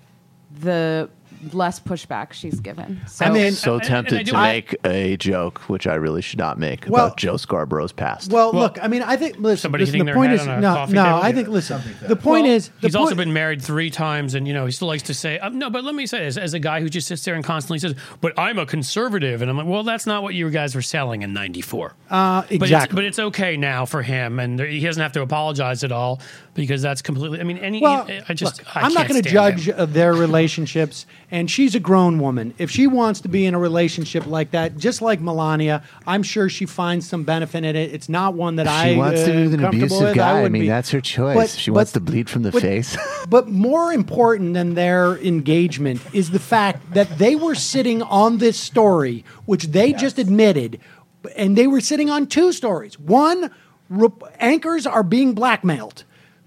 the less pushback she's given. So, I mean, So And- and- tempted and I do- to I- make a joke, which I really should not make, Well- about Joe Scarborough's past. Well, Well, look, I mean, I think listen. somebody listen hitting the their point head is on a no, coffee no. table? I think listen. The point Well, is, the he's also point- been married three times, and you know he still likes to say um, no. But let me say this: as a guy who just sits there and constantly says, "But I'm a conservative," and I'm like, "Well, that's not what you guys were selling in ninety-four." Uh, But it's, exactly. but it's okay now for him, and there, he doesn't have to apologize at all because that's completely. I mean, any. Well, I just. look, I I'm not can't going to stand judge him. uh, their relationships, and she's a grown woman. If she wants to be in a relationship like that, just like Melania, I'm sure she finds some benefit in it. It's not one that I she wants to uh, be with an comfortable abusive with. guy. I, wouldn't mean, be. that's her choice. But- she wants but- to bleed from the but- face. But more important than their engagement is the fact that they were sitting on this story, which they just admitted, and they were sitting on two stories. One, rep- anchors are being blackmailed.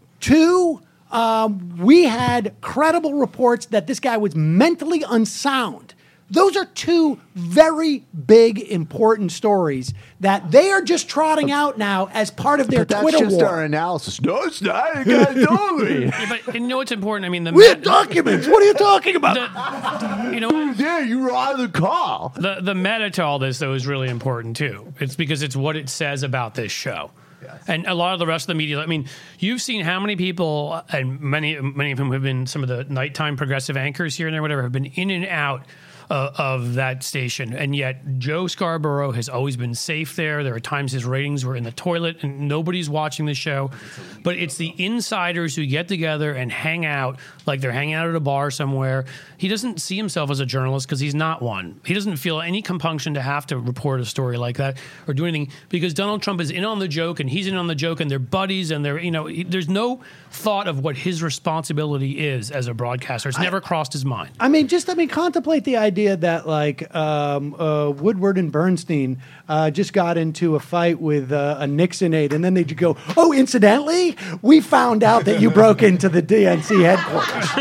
Two, um, we had credible reports that this guy was mentally unsound. Those are two very big, important stories that they are just trotting out now as part of their But that's Twitter just war. our analysis. No, it's not. You guys told me. Yeah, but and you know what's important? I mean, the We have Met- documents. What are you talking about? the- you know, Yeah, you were on the call. the the meta to all this though is really important too. It's because it's what it says about this show. And a lot of the rest of the media. I mean, you've seen how many people, and many many of whom have been some of the nighttime progressive anchors here and there, whatever, have been in and out uh, of that station. And yet Joe Scarborough has always been safe there. There are times his ratings were in the toilet and nobody's watching the show. But it's the insiders who get together and hang out like they're hanging out at a bar somewhere. He doesn't see himself as a journalist because he's not one. He doesn't feel any compunction to have to report a story like that or do anything because Donald Trump is in on the joke and he's in on the joke and they're buddies and they're, you know, he, there's no thought of what his responsibility is as a broadcaster. It's never crossed his mind. I mean, just I mean, contemplate the idea that like um, uh, Woodward and Bernstein uh, just got into a fight with uh, a Nixon aide, and then they go, "Oh, incidentally, we found out that you broke into the D N C headquarters."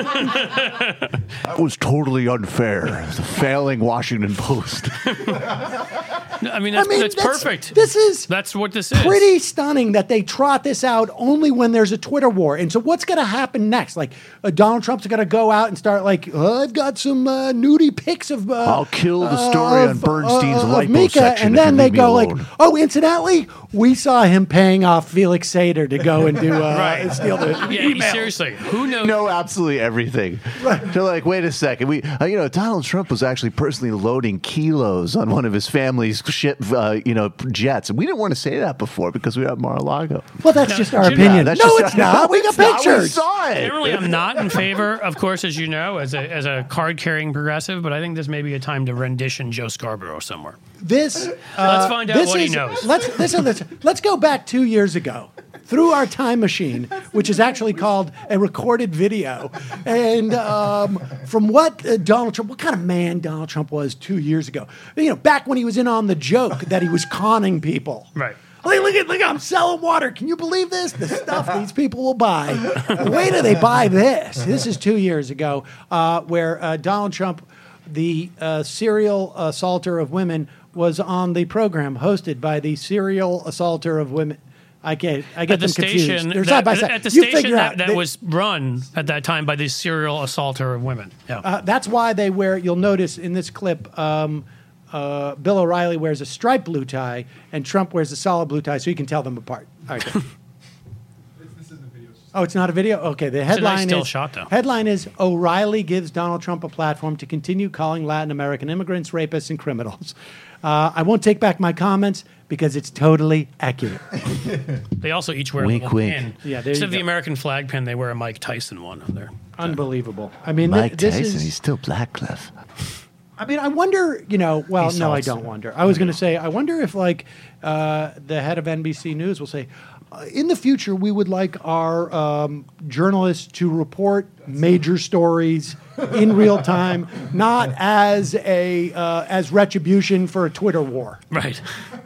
That was totally unfair. The failing Washington Post. No, I mean, that's, I mean, that's, that's- perfect. this is That's what this is. Pretty stunning that they trot this out only when there's a Twitter war. And so what's going to happen next? Like uh, Donald Trump's going to go out and start like, oh, I've got some uh, nudie pics of. Uh, I'll kill the story uh, on Bernstein's uh, of lipo Mika, section and if then you they leave me go like, alone. oh, incidentally, we saw him paying off Felix Sater to go and do uh, Right. and steal the Yeah, email. seriously. Who knows? know absolutely everything. They're like, wait a second. We, uh, you know, Donald Trump was actually personally loading kilos on one of his family's ship, uh, you know, jets. And we didn't want to say that before because we have Mar-a-Lago. Well, that's just our Jim- opinion. Yeah, that's no, just it's our- not. We got It's not. We pictures. saw it. Generally, I'm not in favor, of course, as you know, as a as a card carrying progressive. But I think this may be a time to rendition Joe Scarborough somewhere. This. Uh, Let's find out this what he is- knows. Let's listen. Let's let's go back two years ago through our time machine, which is actually called a recorded video, and um, from what uh, Donald Trump, what kind of man Donald Trump was two years ago. You know, back when he was in on the joke that he was conning people. Right. Like, look at, look, I'm selling water. Can you believe this? The stuff these people will buy. Wait till they buy this. This is two years ago, uh, where uh, Donald Trump, the uh, serial assaulter of women, was on the program hosted by the serial assaulter of women. I get, I get At the them confused. station, They're that, side by side. at the You station figure that, out that they- was run at that time by the serial assaulter of women. Yeah. Uh, that's why they wear. You'll notice in this clip, um, uh, Bill O'Reilly wears a striped blue tie, and Trump wears a solid blue tie, so you can tell them apart. All right. Go. Oh, it's not a video? Okay, the It's a nice headline still is shot, though. headline is O'Reilly gives Donald Trump a platform to continue calling Latin American immigrants rapists and criminals. Uh, I won't take back my comments because it's totally accurate. They also each wear Wink, a little wink. pin. Yeah, there Instead you of the go. American flag pin, they wear a Mike Tyson one on there. Unbelievable. I mean, th- Mike this Tyson, is. he's still Blackcliff. I mean, I wonder, you know, well, He no, I saw it. don't wonder. I was going to say, I wonder if, like, uh, the head of N B C News will say, uh, in the future, we would like our um, journalists to report major stories in real time, not as a uh, as retribution for a Twitter war. Right.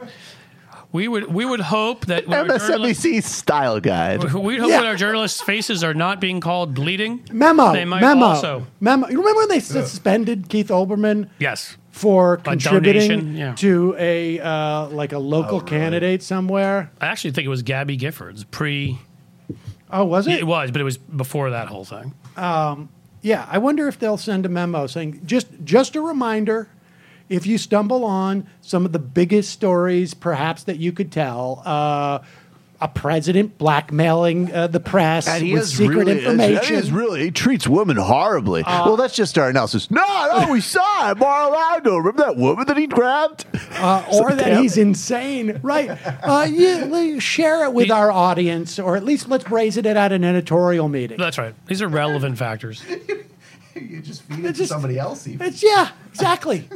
We would we would hope that when our M S N B C journalists- style guide. we'd hope Yeah. that our journalists' faces are not being called bleeding. Memo, They might memo, also memo. You remember when they suspended Keith Olbermann yes. for A contributing donation, yeah. to a uh, like a local candidate somewhere? I actually think it was Gabby Giffords pre. Oh, was it? It was, but it was before that whole thing. Yeah, I wonder if they'll send a memo saying just just a reminder, if you stumble on some of the biggest stories perhaps that you could tell, uh, a president blackmailing uh, the press And he with is secret really, information. He is really, he treats women horribly. well, that's just our analysis. No, no, we saw it. Mar-a-Lago. Remember that woman that he grabbed? uh, or that he's insane, right? Uh, you, you share it with our audience, or at least let's raise it at an editorial meeting. That's right. These are relevant factors. You just feed it It's to just- somebody else. Even. It's yeah, exactly.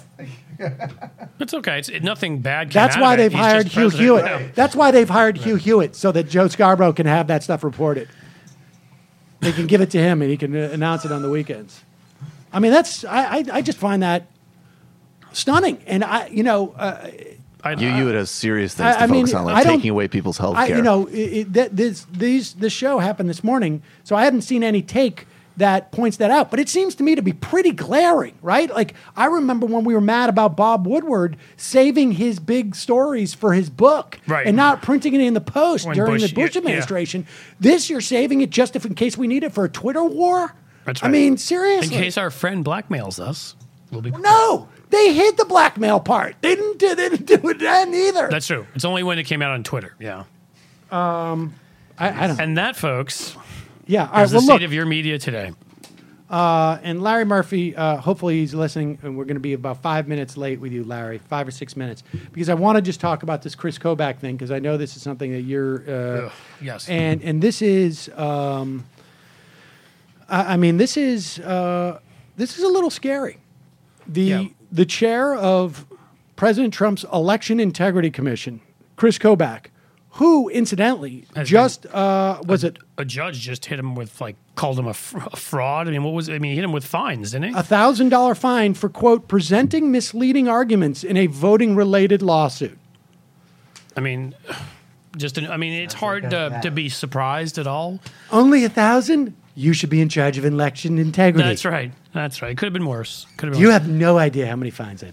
It's okay. It's it, nothing bad. Came That's out why of it. they've He's hired just Hugh president. Hewitt. Yeah. That's why they've hired Hugh Hewitt so that Joe Scarborough can have that stuff reported. They can give it to him and he can uh, announce it on the weekends. I mean, that's I, I, I just find that stunning. And I, you know, uh, I, You, you would have serious things I- to I mean, focus on, I like don't- taking away people's health I, care. you know, it, it, that, this these this show happened this morning, so I hadn't seen any take that points that out. But it seems to me to be pretty glaring, right? Like I remember when we were mad about Bob Woodward saving his big stories for his book, Right. and not printing it in the Post When during Bush- the Bush yeah, administration. This you're saving it just if in case we need it for a Twitter war. That's I right. mean, in seriously. case our friend blackmails us, we'll be. no, they hid the blackmail part. They didn't do, they didn't do it then either. That's true. It's only when it came out on Twitter. Yeah. I, I don't. And that, folks, Yeah. All right. is the Well, state look. of your media today. Uh, and Larry Murphy, uh, hopefully he's listening, and we're going to be about five minutes late with you, Larry, five or six minutes, because I want to just talk about this Chris Kobach thing, because I know this is something that you're, uh, Ugh, yes. and and this is, um, I, I mean, this is uh, this is a little scary. The Yeah. the chair of President Trump's Election Integrity Commission, Chris Kobach, who incidentally Has just uh, was it A judge just hit him with, like, called him a, fr- a fraud. I mean, what was I mean, he hit him with fines, didn't he? a thousand dollar fine for quote presenting misleading arguments in a voting related lawsuit. I mean, just, an, I mean, it's hard to, to be surprised at all. Only a thousand? You should be in charge of election integrity. That's right. That's right. Could have been worse. Could have been You worse. have no idea how many fines I paid.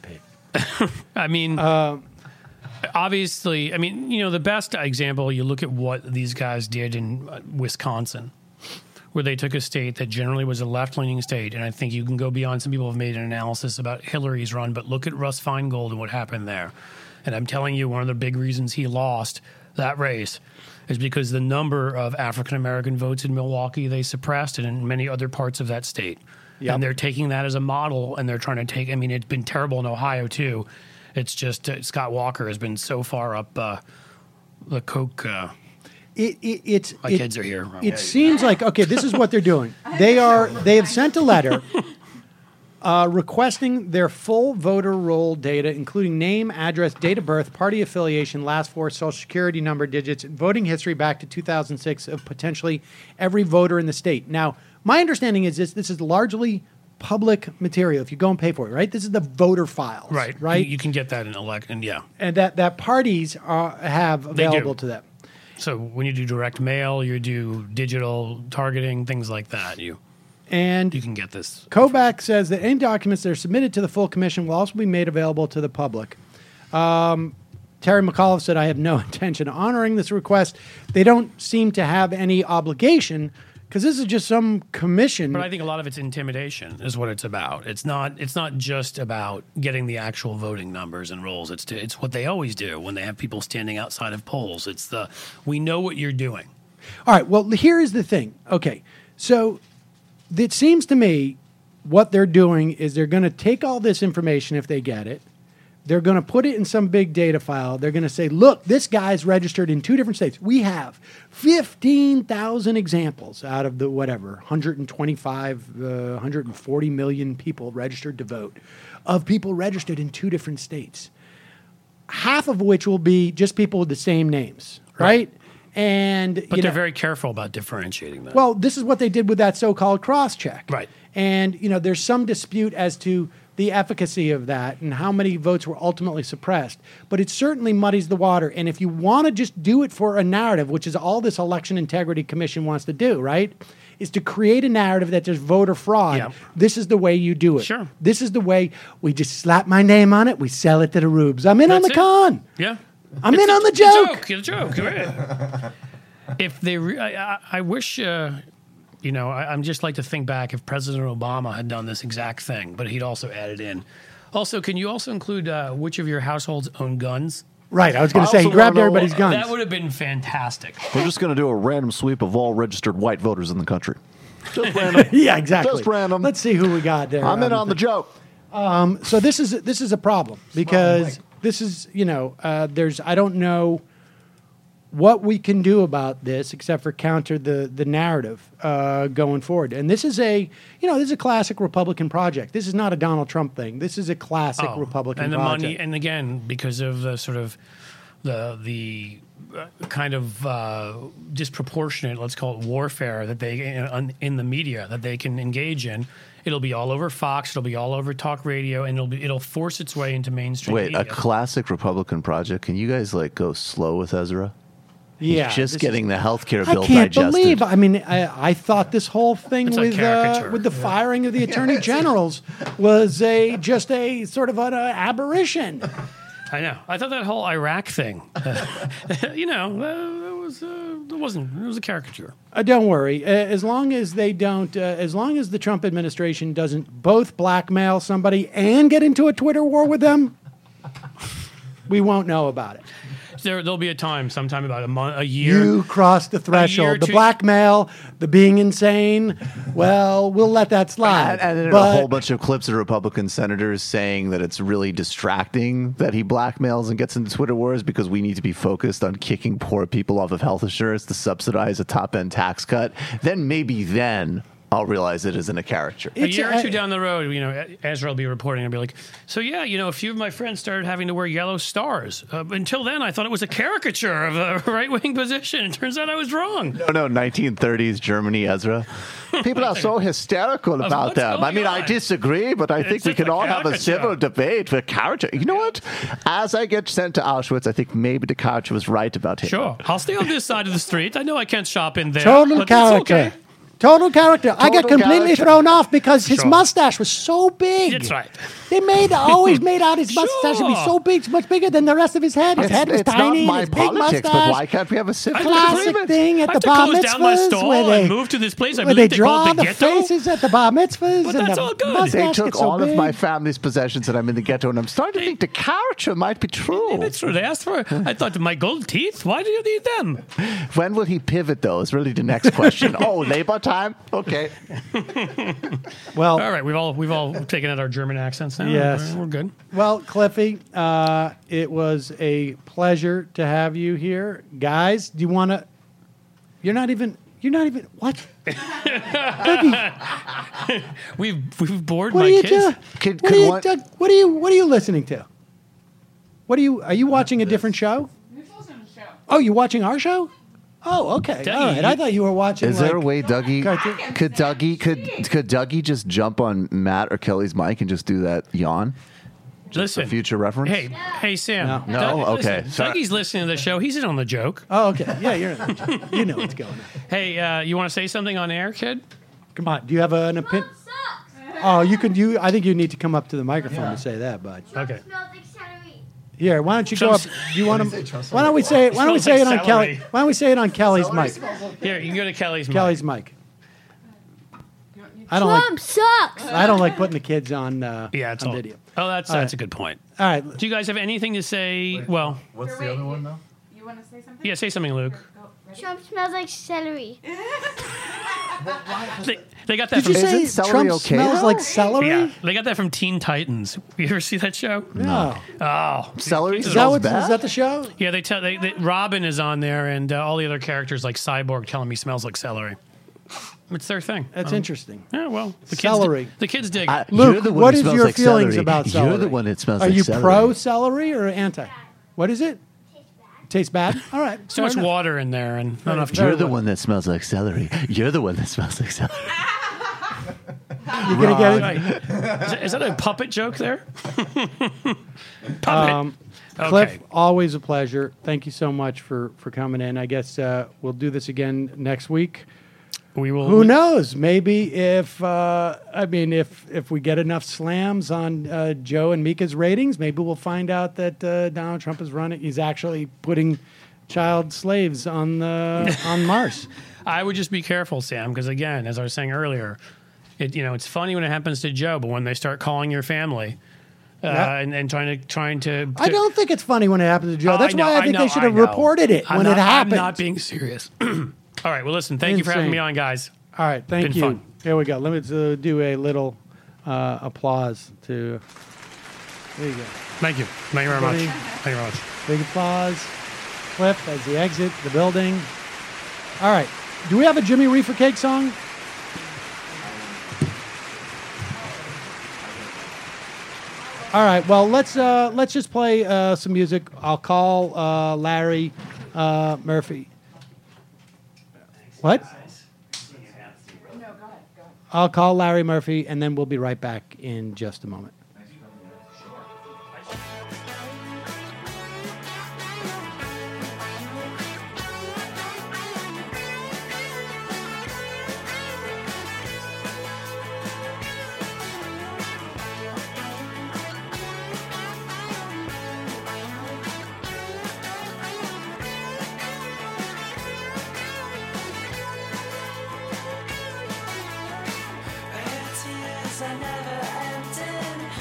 I mean, Uh, obviously, I mean, you know, the best example, you look at what these guys did in uh, Wisconsin, where they took a state that generally was a left-leaning state, and I think you can go beyond. Some people have made an analysis about Hillary's run, but look at Russ Feingold and what happened there. And I'm telling you, one of the big reasons he lost that race is because the number of African-American votes in Milwaukee they suppressed, and in many other parts of that state. Yep. And they're taking that as a model, and they're trying to take, I mean, it's been terrible in Ohio, too. It's just uh, Scott Walker has been so far up uh, the Coke. Uh, it, it, it's, my it, kids are here. It seems like, okay, this is what they're doing. They are, they have sent a letter uh, requesting their full voter roll data, including name, address, date of birth, party affiliation, last four social security number digits, and voting history back to two thousand six of potentially every voter in the state. Now, my understanding is this, this is largely public material if you go and pay for it, right? This is the voter files, right? Right. You, you can get that in elect, and yeah, and that, that parties are, have They do. available to them. So when you do direct mail, you do digital targeting, things like that. You And you can get this. Kobach says that any documents that are submitted to the full commission will also be made available to the public. Um, Terry McAuliffe said, I have no intention of honoring this request. They don't seem to have any obligation because this is just some commission. But I think a lot of it's intimidation is what it's about. It's not. It's not just about getting the actual voting numbers and rolls. It's to, it's what they always do when they have people standing outside of polls. It's the we know what you're doing. All right. Well, here is the thing. Okay. So it seems to me what they're doing is they're going to take all this information if they get it. They're going to put it in some big data file. They're going to say, look, this guy's registered in two different states. We have fifteen thousand examples out of the whatever, one hundred twenty-five, uh, one hundred forty million people registered to vote of people registered in two different states, half of which will be just people with the same names, right? right? And But you they're know, very careful about differentiating that. well, this is what they did with that so-called cross-check. Right. And, you know, there's some dispute as to the efficacy of that and how many votes were ultimately suppressed. But it certainly muddies the water. And if you want to just do it for a narrative, which is all this Election Integrity Commission wants to do, right, is to create a narrative that there's voter fraud. Yeah. This is the way you do it. Sure. This is the way we just slap my name on it. We sell it to the rubes. I'm in That's on the it. con. Yeah. I'm It's in a- on the it's a joke. It's a joke. Right. If they, re- I, I, I wish, uh, you know, I, I'm just like to think back if President Obama had done this exact thing, but he'd also added in. Also, can you also include uh, which of your households own guns? Right. I was going I to say he also grabbed wanna know- everybody's guns. That would have been fantastic. We're just going to do a random sweep of all registered white voters in the country. Just random. yeah, exactly. Just random. Let's see who we got there. I'm in Um, on the joke. Um, so this is this is a problem because this is you know uh, there's I don't know what we can do about this except for counter the the narrative uh, going forward. And this is a you know this is a classic Republican project. This is not a Donald Trump thing. This is a classic Oh, Republican and the project. money, and again, because of the sort of the the uh, kind of uh, disproportionate, let's call it warfare that they in, in the media that they can engage in. It'll be all over Fox. It'll be all over talk radio, and it'll be it'll force its way into mainstream Wait, media. a classic Republican project. Can you guys like go slow with Ezra? yeah, He's just this getting is- the healthcare I bill can't digested. believe. I mean, I, I thought this whole thing It's a with uh, caricature. with the firing of the attorney generals was a just a sort of an uh, aberration. I know. I thought that whole Iraq thing, you know, uh, it was uh, it wasn't. It was a caricature. Uh, don't worry. Uh, as long as they don't, uh, as long as the Trump administration doesn't both blackmail somebody and get into a Twitter war with them, we won't know about it. There, there'll be a time, sometime about a month, a year. You crossed the year, threshold. The two- blackmail, the being insane. Well, we'll let that slide. And, and then But- a whole bunch of clips of Republican senators saying that it's really distracting that he blackmails and gets into Twitter wars because we need to be focused on kicking poor people off of health insurance to subsidize a top-end tax cut. Then maybe then I'll realize it isn't a caricature. A It's year a- or two down the road, you know, Ezra will be reporting and be like, so yeah, you know, a few of my friends started having to wear yellow stars. Uh, until then, I thought it was a caricature of a right-wing position. It turns out I was wrong. No, no, nineteen thirties Germany, Ezra. People are so hysterical about what's them. I going mean, I on? disagree, but I think It's we just can a all have a caricature. civil debate for character. You know what? As I get sent to Auschwitz, I think maybe the character was right about Hitler. Sure, I'll stay on this side of the street. I know I can't shop in there. Total but it's character. okay. Total character. I got Total completely character. thrown off because his Sure. mustache was so big. That's right. They made always made out his mustache to be Sure. so big, so much bigger than the rest of his head. His It's, head was it's tiny. not my his big politics, but mustache. why can't we have a civic Classic agreement? thing at I the have to bar close down my mitzvahs stall where they and move to this place. I where they believe they call draw it the the ghetto. faces at the bar mitzvahs. But and that's the all good. mustache They took gets so all of big. my family's possessions, and I'm in the ghetto, and I'm starting to think the caricature might be true. That's true. They asked for. I thought my gold teeth. Why do you need them? When will he pivot, though? Is really the next question. Oh, labor time? Okay. Well, All right, we've all we've all taken out our German accents now. Yes. we're, we're good. Well, Cliffy, uh, it was a pleasure to have you here, guys. Do you want to? You're not even. You're not even. What? Cliffy, We've we've bored what my are you kids. doing? Could- What could are you? one- do- What are you? What are you listening to? What are you? Are you watching a different show? Oh, you're watching our show? Oh, okay. Dougie, All right. I you- thought you were watching. Is there a like- way Dougie Cartoon- could Dougie could could Dougie just jump on Matt or Kelly's mic and just do that yawn? Listen, For future reference? Hey, hey, Sam. No. No? Doug- Okay, listen, sorry. Dougie's listening to the show. He's in on the joke. Oh, okay. Yeah, you're. You know what's going on. Hey, uh, you want to say something on air, kid? Come on. Do you have an opinion? Oh, you could. You. I think you need to come up to the microphone to say that, bud. Okay. Here, why don't you Some go up? s- Do you want to? Why don't we say it? Why don't we Smells say it like on Kelly? celery. Why don't we say it on Kelly's mic? Here, you can go to Kelly's. Kelly's mic. I don't like. Trump sucks. I don't like putting the kids on. Uh, mic. Yeah, it's on all. video. Oh, that's All that's right. a good point. All right. Do you guys have anything to say? Well, What's the other one now? You want to say something? yeah, say something, Luke. Trump smells like celery. They, they got that Did you from. say Isn't celery Trump okay, smells though? like celery? Yeah, they got that from Teen Titans. You ever see that show? No. Oh, Celery Is that smells what? bad? Is that the show? yeah. They tell they, they Robin is on there, and uh, all the other characters like Cyborg telling me smells like celery. It's their thing. That's Um, interesting. Yeah, well, the Celery. Kids, di- the kids dig. I- it. You're Luke, the one what who is smells your like feelings celery. about celery? You're the one that smells Are like you celery. pro celery or anti? What is it? Tastes bad. All right. Too much fair enough. water in there and not enough. Very You're the well. one that smells like celery. You're the one that smells like celery. You're gonna get it. Right. Is, that- is that a puppet joke there? puppet. Um, okay. Cliff, always a pleasure. Thank you so much for for coming in. I guess uh, we'll do this again next week. We will. Who knows? Maybe if uh, I mean, if if we get enough slams on uh, Joe and Mika's ratings, maybe we'll find out that uh, Donald Trump is running. He's actually putting child slaves on the on Mars. I would just be careful, Sam, because again, as I was saying earlier, it you know it's funny when it happens to Joe, but when they start calling your family. Uh, Yeah. and, and trying to trying to, to I don't think it's funny when it happens to Joe. Oh, That's know, why I think know, they should have know. reported it I'm when not, it happened. I'm not being serious. All right. Well, listen. Thank you for having Insane. me on, guys. All right, thank Been you. fun. Here we go. Let me uh, do a little uh, applause to. There you go. Thank you. Thank you very much. Everybody- Thank you very much. Big applause. Cliff as he exit the building. All right. Do we have a Jimmy Reefer Cake song? All right. Well, let's uh, let's just play uh, some music. I'll call uh, Larry uh, Murphy. What? I'll call Larry Murphy, and then we'll be right back in just a moment. Tears are never ending.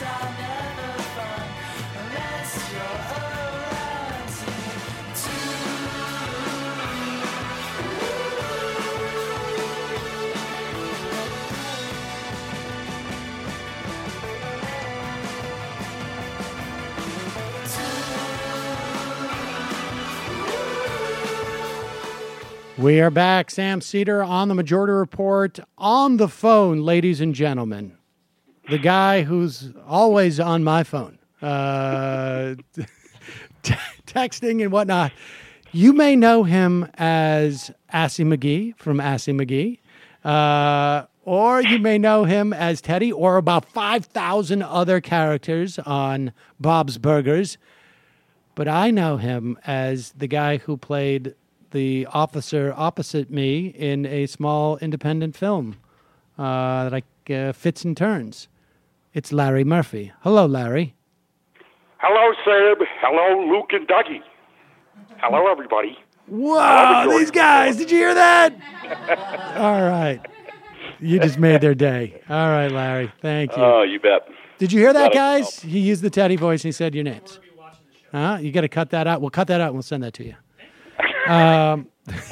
We are back. Sam Cedar on the Majority Report on the phone, ladies and gentlemen. The guy who's always on my phone, uh, t- texting and whatnot. You may know him as Assy McGee from Assy McGee, uh, or you may know him as Teddy, or about five thousand other characters on Bob's Burgers. But I know him as the guy who played the officer opposite me in a small independent film, uh, like uh, Fits and Turns. It's Larry Murphy. Hello, Larry. Hello, Sam. Hello, Luke and Dougie. Hello, everybody. Whoa, these guys, did you hear that? All right. You just made their day. All right, Larry. Thank you. Oh, you bet. Did you hear that, Glad I could guys? He used the Teddy voice and he said your names. Huh? You got to cut that out. We'll cut that out and we'll send that to you. Um,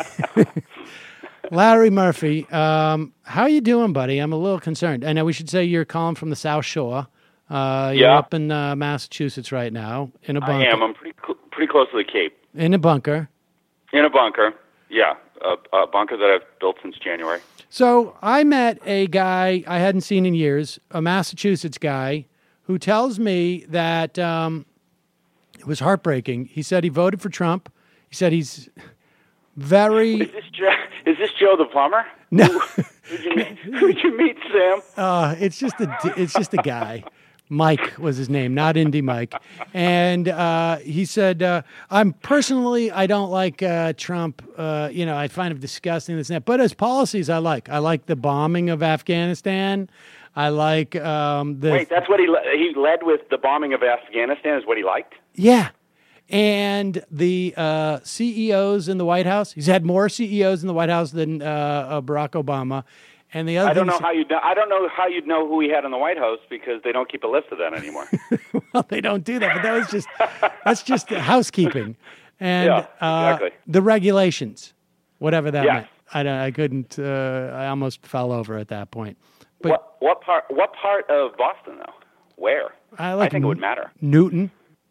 Larry Murphy, um, how you doing, buddy? I'm a little concerned. I know we should say you're calling from the South Shore. Uh, you're Yeah. up in uh, Massachusetts right now in a bunker. I am. I'm pretty cl- pretty close to the Cape. In a bunker. In a bunker. Yeah, a, a bunker that I've built since January. So I met a guy I hadn't seen in years, a Massachusetts guy, who tells me that um, it was heartbreaking. He said he voted for Trump. He said he's very... Is this Joe, is this Joe the plumber? No. Who'd you meet, who'd you meet Sam? Uh, it's just a it's just a guy. Mike was his name, not Indie Mike. And uh, he said, uh, I'm personally, I don't like uh, Trump. Uh, you know, I find him disgusting, this and that. But his policies I like. I like the bombing of Afghanistan. I like um, the... Wait, that's what he le- he led with the bombing of Afghanistan is what he liked? Yeah. And the uh, C E Os in the White House, he's had more C E Os in the White House than uh, uh, Barack Obama. And the other I don't thing know he how you know, I don't know how you'd know who he had in the White House because they don't keep a list of that anymore. Well, they don't do that, but that was just that's just housekeeping, and Yeah, uh, exactly. the regulations, whatever that Yeah. meant. I don't, I couldn't. Uh, I almost fell over at that point. But what what part what part of Boston though? Where? I like think it would matter. Newton.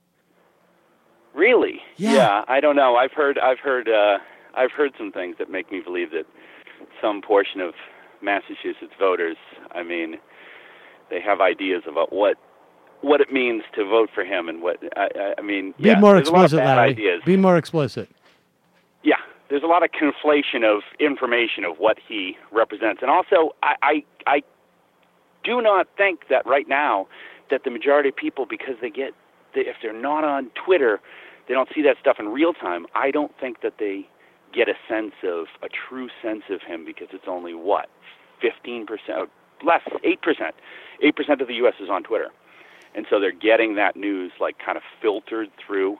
Really? Yeah. I don't know. I've heard I've heard uh, I've heard some things that make me believe that some portion of Massachusetts voters, I mean, they have ideas about what what it means to vote for him and what I, I, I mean. Be yeah, more there's a lot of explicit, bad Larry. ideas. Be more explicit. Yeah, there's a lot of conflation of information of what he represents, and also I, I I do not think that right now that the majority of people, because they get they, if they're not on Twitter, they don't see that stuff in real time. I don't think that they get a sense of a true sense of him because it's only what fifteen percent less, eight percent, eight percent of the U S is on Twitter, and so they're getting that news like kind of filtered through.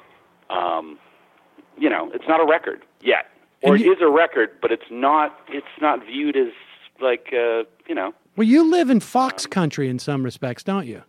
Um, you know, it's not a record yet, or And you- it is a record, but it's not. It's not viewed as like uh, you know. Well, you live in Fox country in some respects, don't you?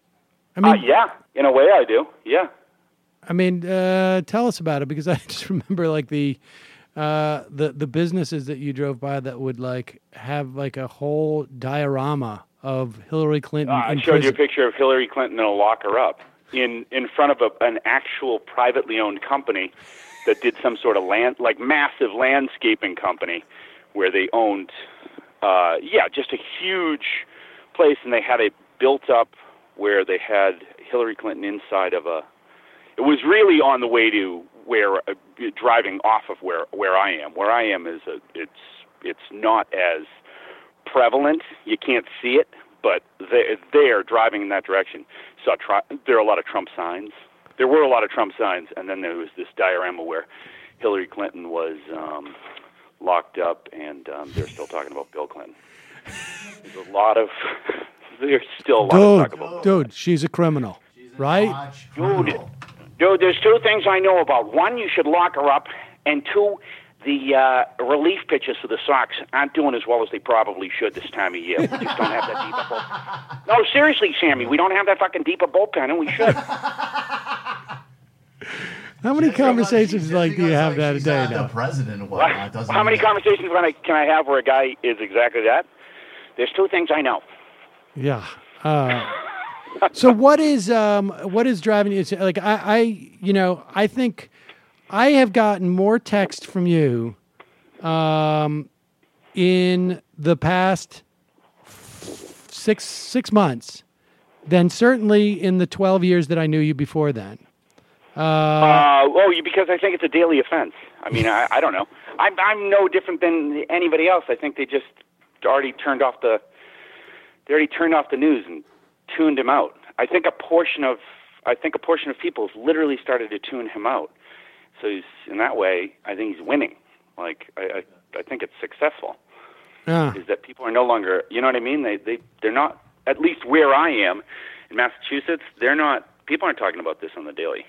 I mean, uh, yeah, in a way, I do. Yeah. I mean, uh, tell us about it because I just remember like the uh, the the businesses that you drove by that would like have like a whole diorama of Hillary Clinton. Uh, I in showed you a prison. picture of Hillary Clinton in a locker up in in front of a, an actual privately owned company that did some sort of land, like massive landscaping company, where they owned, uh, yeah, just a huge place, and they had it built up where they had Hillary Clinton inside of a. It was really on the way to where uh, driving off of where where I am. Where I am is a, it's it's not as prevalent. You can't see it, but they they're driving in that direction. So try, there are a lot of Trump signs. There were a lot of Trump signs, and then there was this diorama where Hillary Clinton was um, locked up, and um, they're still talking about Bill Clinton. There's a lot of there's still a lot of talk Dude, about. dude, she's a criminal, right? Dude, dude, there's two things I know about. One, you should lock her up, and two, the uh, relief pitchers for the Sox aren't doing as well as they probably should this time of year. We just don't have that deep a bullpen. No, seriously, Sammy, we don't have that fucking deep a bullpen, and we should. How many conversations like do you have that a day The now? president and whatnot doesn't. How many mean- conversations can I, can I have where a guy is exactly that? There's two things I know. Yeah. Uh, so what is um what is driving you? Like I, I you know I think I have gotten more text from you um in the past six six months than certainly in the twelve years that I knew you before then. Uh, Uh, oh, you, because I think it's a daily offense. I mean, I, I don't know. I'm I'm no different than anybody else. I think they just already turned off the they already turned off the news and tuned him out. I think a portion of I think a portion of people have literally started to tune him out. So he's in that way. I think he's winning. Like I I, I think it's successful. Yeah. Is that people are no longer, you know what I mean? They they they're not, at least where I am in Massachusetts. They're not. People aren't talking about this on the daily.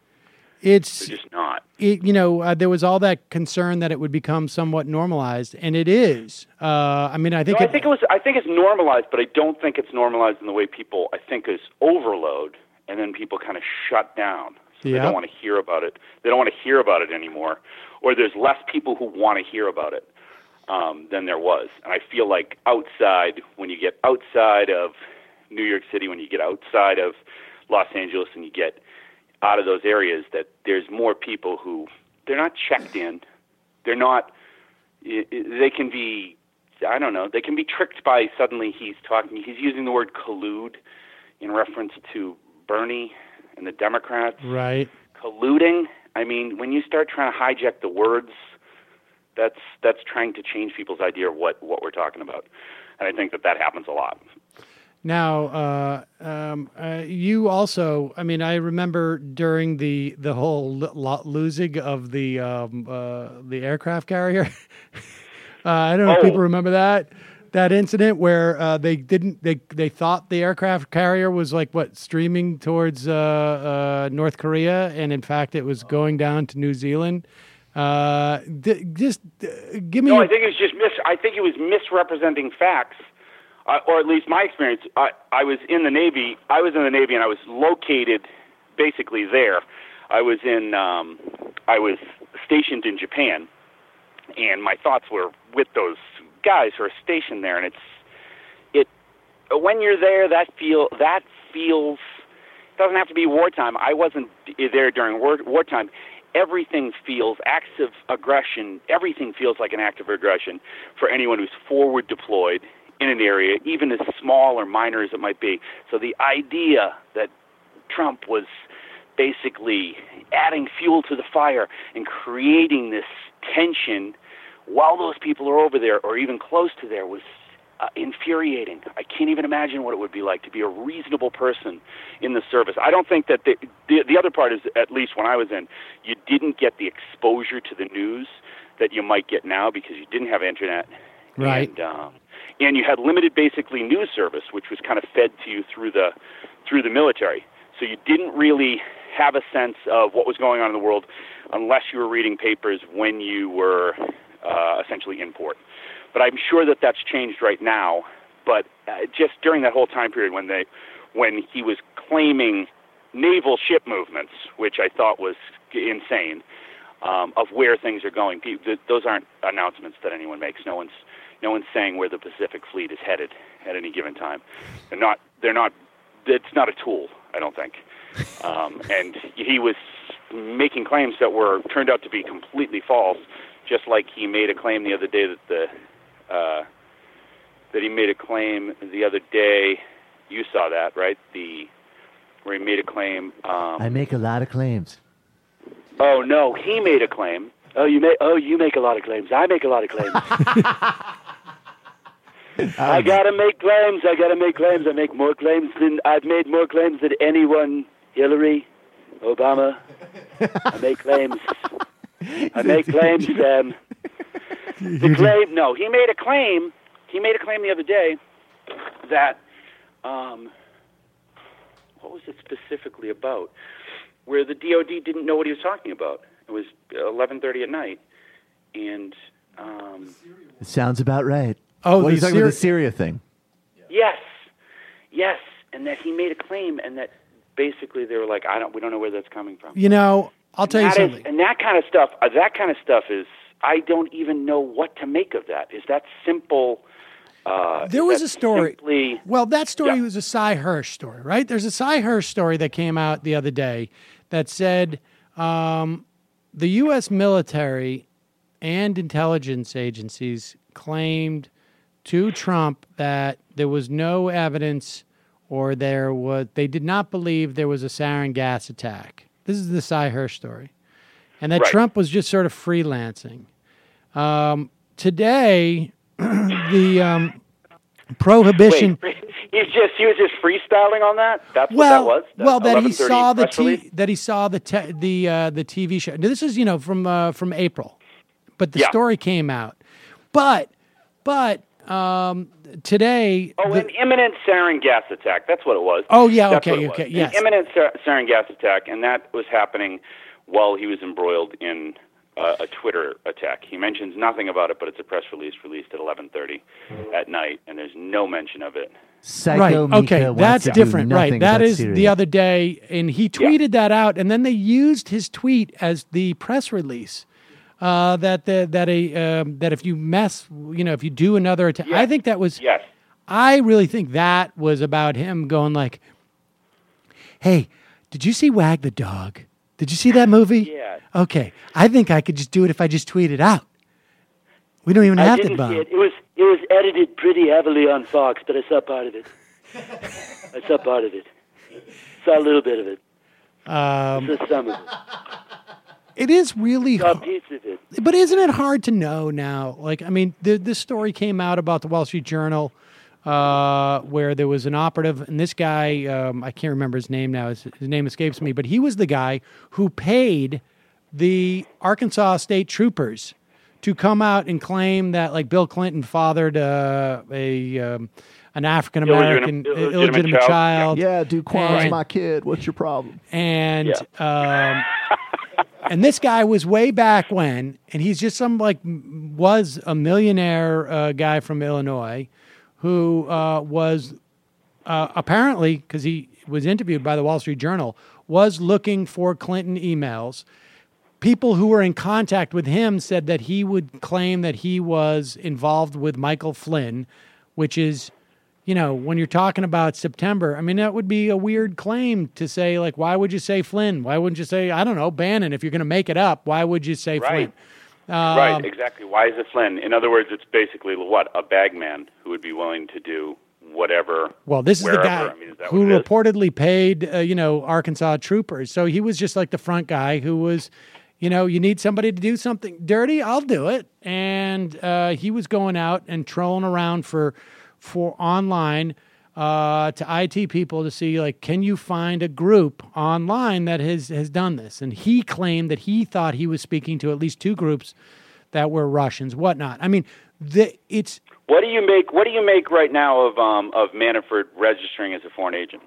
It's They're just not. It, you know, uh, there was all that concern that it would become somewhat normalized, and it is. Uh, I mean, I think No, it, I think it was. I think it's normalized, but I don't think it's normalized in the way people. I think is overload, and then people kind of shut down. So they Yeah. don't want to hear about it. They don't want to hear about it anymore, or there's less people who want to hear about it um, than there was. And I feel like outside, when you get outside of New York City, when you get outside of Los Angeles, and you get out of those areas, that there's more people who they're not checked in. They're not. i- i- They can be. I don't know. They can be tricked by suddenly he's talking. He's using the word collude in reference to Bernie and the Democrats right. colluding. I mean, when you start trying to hijack the words, that's that's trying to change people's idea of what what we're talking about. And I think that that happens a lot. Now, uh, um, uh, you also, I mean, I remember during the the whole lo- lo- losing of the um, uh, the aircraft carrier. uh, I don't know if Oh. people remember that that incident where uh, they didn't they they thought the aircraft carrier was like what streaming towards uh, uh, North Korea, and in fact it was going down to New Zealand. Uh, d- just uh, give me. No, a- I think it was just mis. I think it was misrepresenting facts, uh, or at least my experience. I, I was in the Navy. I was in the Navy, and I was located basically there. I was in. Um, I was stationed in Japan, and my thoughts were with those guys who are stationed there. And it's it when you're there, that feel that feels. It doesn't have to be wartime. I wasn't there during war, wartime. Everything feels acts of aggression. Everything feels like an act of aggression for anyone who's forward deployed in an area, even as small or minor as it might be. So the idea that Trump was basically adding fuel to the fire and creating this tension while those people are over there or even close to there was uh, infuriating. I can't even imagine what it would be like to be a reasonable person in the service. I don't think that the, the, the other part is, at least when I was in, you didn't get the exposure to the news that you might get now because you didn't have internet. Right. And, um, and you had limited, basically, news service, which was kind of fed to you through the through the military. So you didn't really have a sense of what was going on in the world unless you were reading papers when you were uh, essentially in port. But I'm sure that that's changed right now. But uh, just during that whole time period when they, when he was claiming naval ship movements, which I thought was insane, um, of where things are going, Pe- th- those aren't announcements that anyone makes. No one's no one's saying where the Pacific Fleet is headed at any given time. They're not. They're not. It's not a tool, I don't think. Um, and he was making claims that were turned out to be completely false. Just like he made a claim the other day that the uh, that he made a claim the other day. You saw that, right? The where he made a claim. Um, I make a lot of claims. oh no, he made a claim. Oh, you make. Oh, you make a lot of claims. I make a lot of claims. I gotta make claims. I gotta make claims. I make more claims than I've made more claims than anyone. Hillary, Obama. I make claims. I make claims, Sam. The claim. No, he made a claim. He made a claim the other day that. Um, what was it specifically about? Where the D O D didn't know what he was talking about. It was eleven thirty at night, and um, It sounds about right. Oh, what are the you talking Syri- about the Syria thing? yes, yes, and that he made a claim, and that basically they were like, I don't, we don't know where that's coming from. You know, I'll tell you That is- something. and that kind of stuff, uh, that kind of stuff is, I don't even know what to make of that. Is that simple? Uh, There is was that a story. Simply, Well, that story Yeah. was a Cy Hirsch story, right? There's a Cy Hirsch story that came out the other day that said um, the U S military and intelligence agencies claimed to Trump that there was no evidence or there was they did not believe there was a sarin gas attack. This is the Cy Hirsch story. And that Right. Trump was just sort of freelancing. Um, today, the um, prohibition. Wait, he's just he was just freestyling on that. That's Well, what that was. That well, that he eleven thirty saw the press release? t- that he saw the te- the uh, the T V show. Now, this is you know from uh, from April, but the Yeah. story came out. But but um, today. Oh, the- an imminent sarin gas attack. That's what it was. Oh, yeah, That's okay, what it was. okay, yes. An imminent sar- sarin gas attack, and that was happening while he was embroiled in uh, a Twitter attack. He mentions nothing about it, but it's a press release released at eleven thirty at night, and there's no mention of it. Psycho right. Mika Okay, wants that's to do different. Right. nothing That about is Syria. the other day, and he tweeted that out, and then they used his tweet as the press release. Uh, that the, that a um, that if you mess, you know, if you do another attack, I think that was. Yes. I really think that was about him going like, "Hey, did you see Wag the Dog? Did you see that movie? Yeah. Okay, I think I could just do it if I just tweet it out. We don't even I have to didn't bomb." see it. It was it was edited pretty heavily on Fox, but I saw part of it. I saw part of it. Saw a little bit of it. Um, Saw some of it. It is really Saw a hard. piece of it. But isn't it hard to know now? Like, I mean, the, this story came out about the Wall Street Journal uh, where there was an operative, and this guy, um, I can't remember his name now, his, his name escapes me, but he was the guy who paid the Arkansas State Troopers to come out and claim that, like, Bill Clinton fathered uh, a um, an African American Illegitimate- illegitimate, illegitimate child. Yeah, Duquan's And- my kid. What's your problem? And um, and this guy was way back when, and he's just some like m- was a millionaire uh, guy from Illinois, who uh, was uh, apparently because he was interviewed by the Wall Street Journal was looking for Clinton emails. People who were in contact with him said that he would claim that he was involved with Michael Flynn, which is, you know, when you're talking about September, I mean, that would be a weird claim to say, like, why would you say Flynn? Why wouldn't you say, I don't know, Bannon? If you're going to make it up, why would you say Right. Flynn? Um, right, exactly. Why is it Flynn? In other words, it's basically what? A bagman who would be willing to do whatever. Well, this is wherever. the guy I mean, is that who what it is? reportedly paid, uh, you know, Arkansas troopers. So he was just like the front guy who was, you know, you need somebody to do something dirty, I'll do it. And uh, he was going out and trolling around for, for online uh, to I T people to see, like, can you find a group online that has, has done this? And he claimed that he thought he was speaking to at least two groups that were Russians, whatnot. I mean, the, it's What do you make? What do you make right now of um, of Manafort registering as a foreign agent?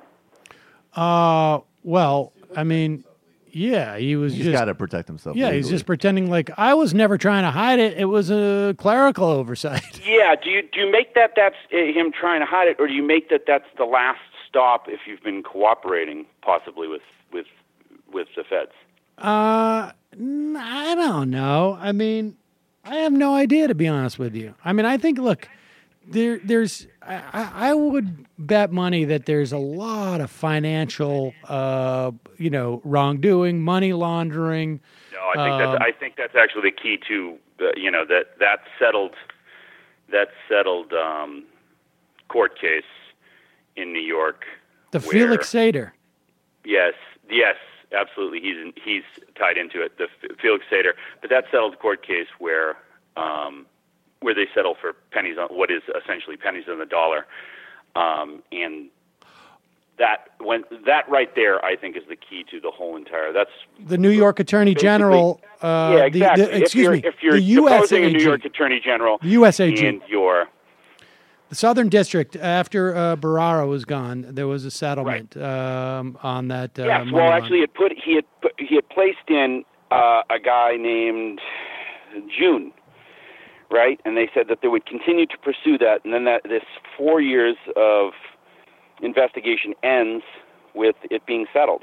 Uh, well, I mean, yeah, he was He's just got to protect himself. Yeah, he's legally. just pretending like I was never trying to hide it. It was a clerical oversight. Yeah. Do you do you make that that's uh, him trying to hide it, or do you make that that's the last stop if you've been cooperating possibly with with with the feds? Uh, n- I don't know. I mean, I have no idea, to be honest with you. I mean, I think, look, there, there's, I, I I would bet money that there's a lot of financial, uh, you know, wrongdoing, money laundering. No, I think um, that's I think that's actually the key to uh, you know that that settled that settled um, court case in New York. the where- Felix Sater. Yes, yes, absolutely. He's in, he's tied into it, the F- Felix Sater. But that settled court case where um, where they settle for pennies on what is essentially pennies on the dollar, um, and that when that right there, I think, is the key to the whole entire. That's The New York Attorney General. Uh, yeah, exactly. The, the, excuse if you're, me. if you're the U S deposing A a New G. York Attorney General, The U S A G. and your The Southern District, after uh, Barraro was gone, there was a settlement um, on that. Uh, yes, money well, laundering. actually, it put he had put, he had placed in uh, a guy named June, right? And they said that they would continue to pursue that, and then that this four years of investigation ends with it being settled.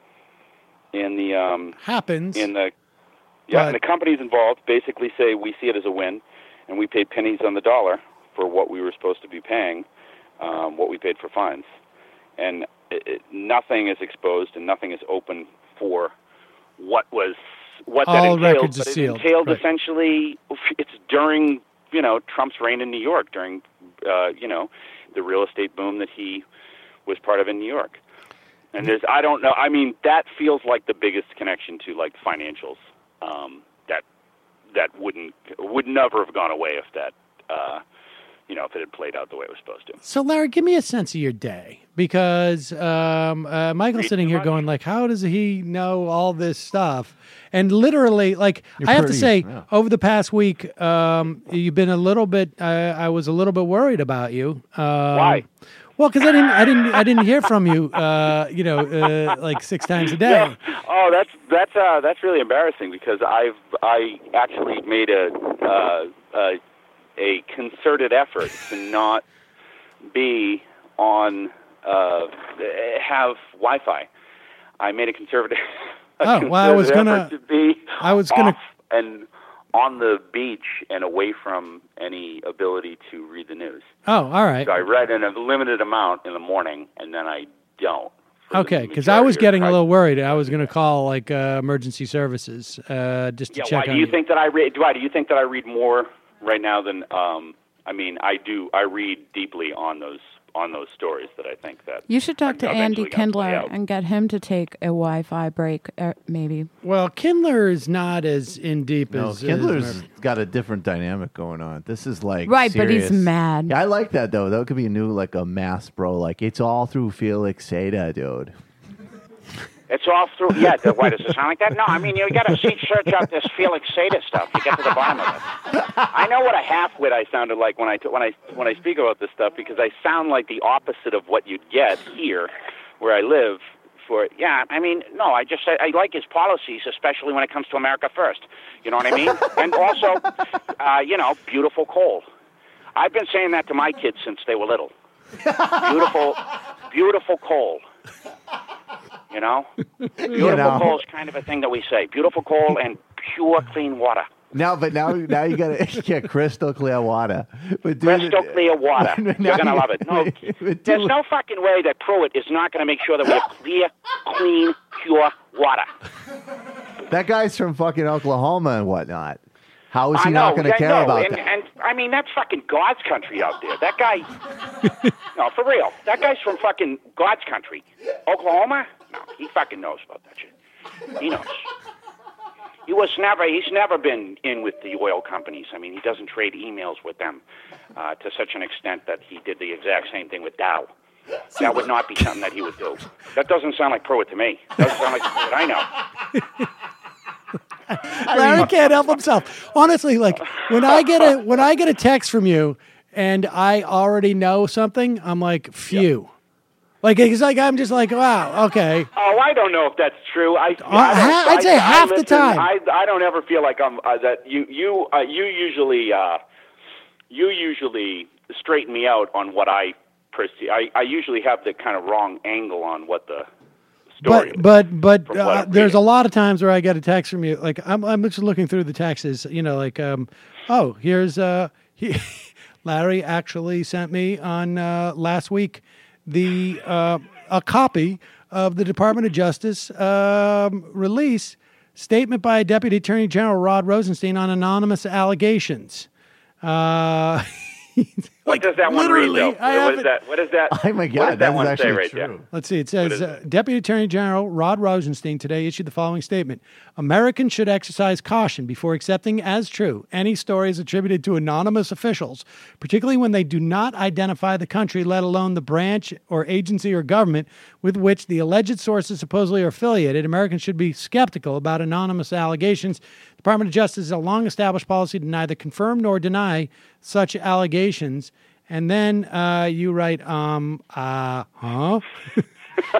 In the um, happens in the yeah, but... and the companies involved basically say we see it as a win, and we paid pennies on the dollar for what we were supposed to be paying, um, what we paid for fines, and it, it, nothing is exposed and nothing is open for what was what that All entailed. records But are it sealed. entailed Right. essentially it's during you know Trump's reign in New York, during uh, you know the real estate boom that he was part of in New York. And there's, I don't know, I mean, that feels like the biggest connection to, like, financials. Um, that that wouldn't, would never have gone away if that, uh, you know, if it had played out the way it was supposed to. So, Larry, give me a sense of your day, because um, uh, Michael's sitting here going, like, how does he know all this stuff? And literally, like, You're I have pretty- to say, yeah. over the past week, um, you've been a little bit, uh, I was a little bit worried about you. Um, Why? Well, because I didn't, I didn't, I didn't hear from you, uh, you know, uh, like six times a day. Yeah. Oh, that's that's uh, that's really embarrassing because I've I actually made a uh, uh, a concerted effort to not be on uh, have Wi-Fi. I made a conservative. a Oh, well, I was concerted gonna- effort to be I was gonna- off and on the beach and away from any ability to read the news. Oh, all right. So I read in a limited amount in the morning, and then I don't. Okay, because I was getting a little worried. I was going to call like uh, emergency services uh, just to Yeah, check why on do you think that I read? Why do you think that I read more right now than? Um, I mean, I do. I read deeply on those on those stories that I think that You should talk to are Andy eventually gonna play Kindler out. and get him to take a Wi-Fi break, uh, maybe. Well, Kindler is not as in deep No, as Kindler's as got a different dynamic going on. This is like Right, but he's serious. mad. Yeah, I like that though. That could be a new like a mass bro. Like it's all through Felix Seda, dude. It's all through. Yeah, the, why does it sound like that? No, I mean you got to search out this Felix Seda stuff to get to the bottom of it. I know what a half-wit I sounded like when I t- when I when I speak about this stuff because I sound like the opposite of what you'd get here, where I live. For Yeah, I mean, no, I just I, I like his policies, especially when it comes to America First. You know what I mean? And also, uh, you know, beautiful coal. I've been saying that to my kids since they were little. Beautiful, beautiful coal. You know, beautiful You know. coal is kind of a thing that we say. Beautiful coal and pure, clean water. Now, but now, now you got to get crystal clear water. But dude, Crystal clear water. Now You're gonna you- love it. No, but there's dude- no fucking way that Pruitt is not gonna make sure that we have clear, clean, pure water. That guy's from fucking Oklahoma and whatnot. How is he I not know, going to I care know. about and, that? And I mean, that's fucking God's country out there. That guy, no, for real. That guy's from fucking God's country. Oklahoma? No, he fucking knows about that shit. He knows. He was never, he's never been in with the oil companies. I mean, he doesn't trade emails with them uh, to such an extent that he did the exact same thing with Dow. That would not be something that he would do. That doesn't sound like Pruitt to me. Doesn't sound like Pruitt I know. Larry can't help himself. Honestly, like when I get a when I get a text from you and I already know something, I'm like, phew. Like it's like I'm just like, wow, okay. Oh, I don't know if that's true. I, I don't- ha- I'd say I- I half the listen, time. I, I don't ever feel like I'm uh, that you you uh, you usually uh, you usually straighten me out on what I perceive. I, I usually have the kind of wrong angle on what the story. But but but from what uh, I'm there's a lot of times where I get a text from you. Like I'm I'm just looking through the texts. You know, like um, oh, here's uh, he, Larry actually sent me on uh, last week the uh, a copy of the Department of Justice um, release statement by Deputy Attorney General Rod Rosenstein on anonymous allegations. Uh, What does that one read, literally, though? I What, what haven't- is that? What is that? Oh my what God, does that that is one say actually right true. there? Let's see. It What says is uh, Deputy Attorney General Rod Rosenstein today issued the following statement. Americans should exercise caution before accepting as true any stories attributed to anonymous officials, particularly when they do not identify the country, let alone the branch or agency or government with which the alleged sources supposedly are affiliated. Americans should be skeptical about anonymous allegations. The Department of Justice has a long-established policy to neither confirm nor deny such allegations. And then uh, you write, um, uh, huh?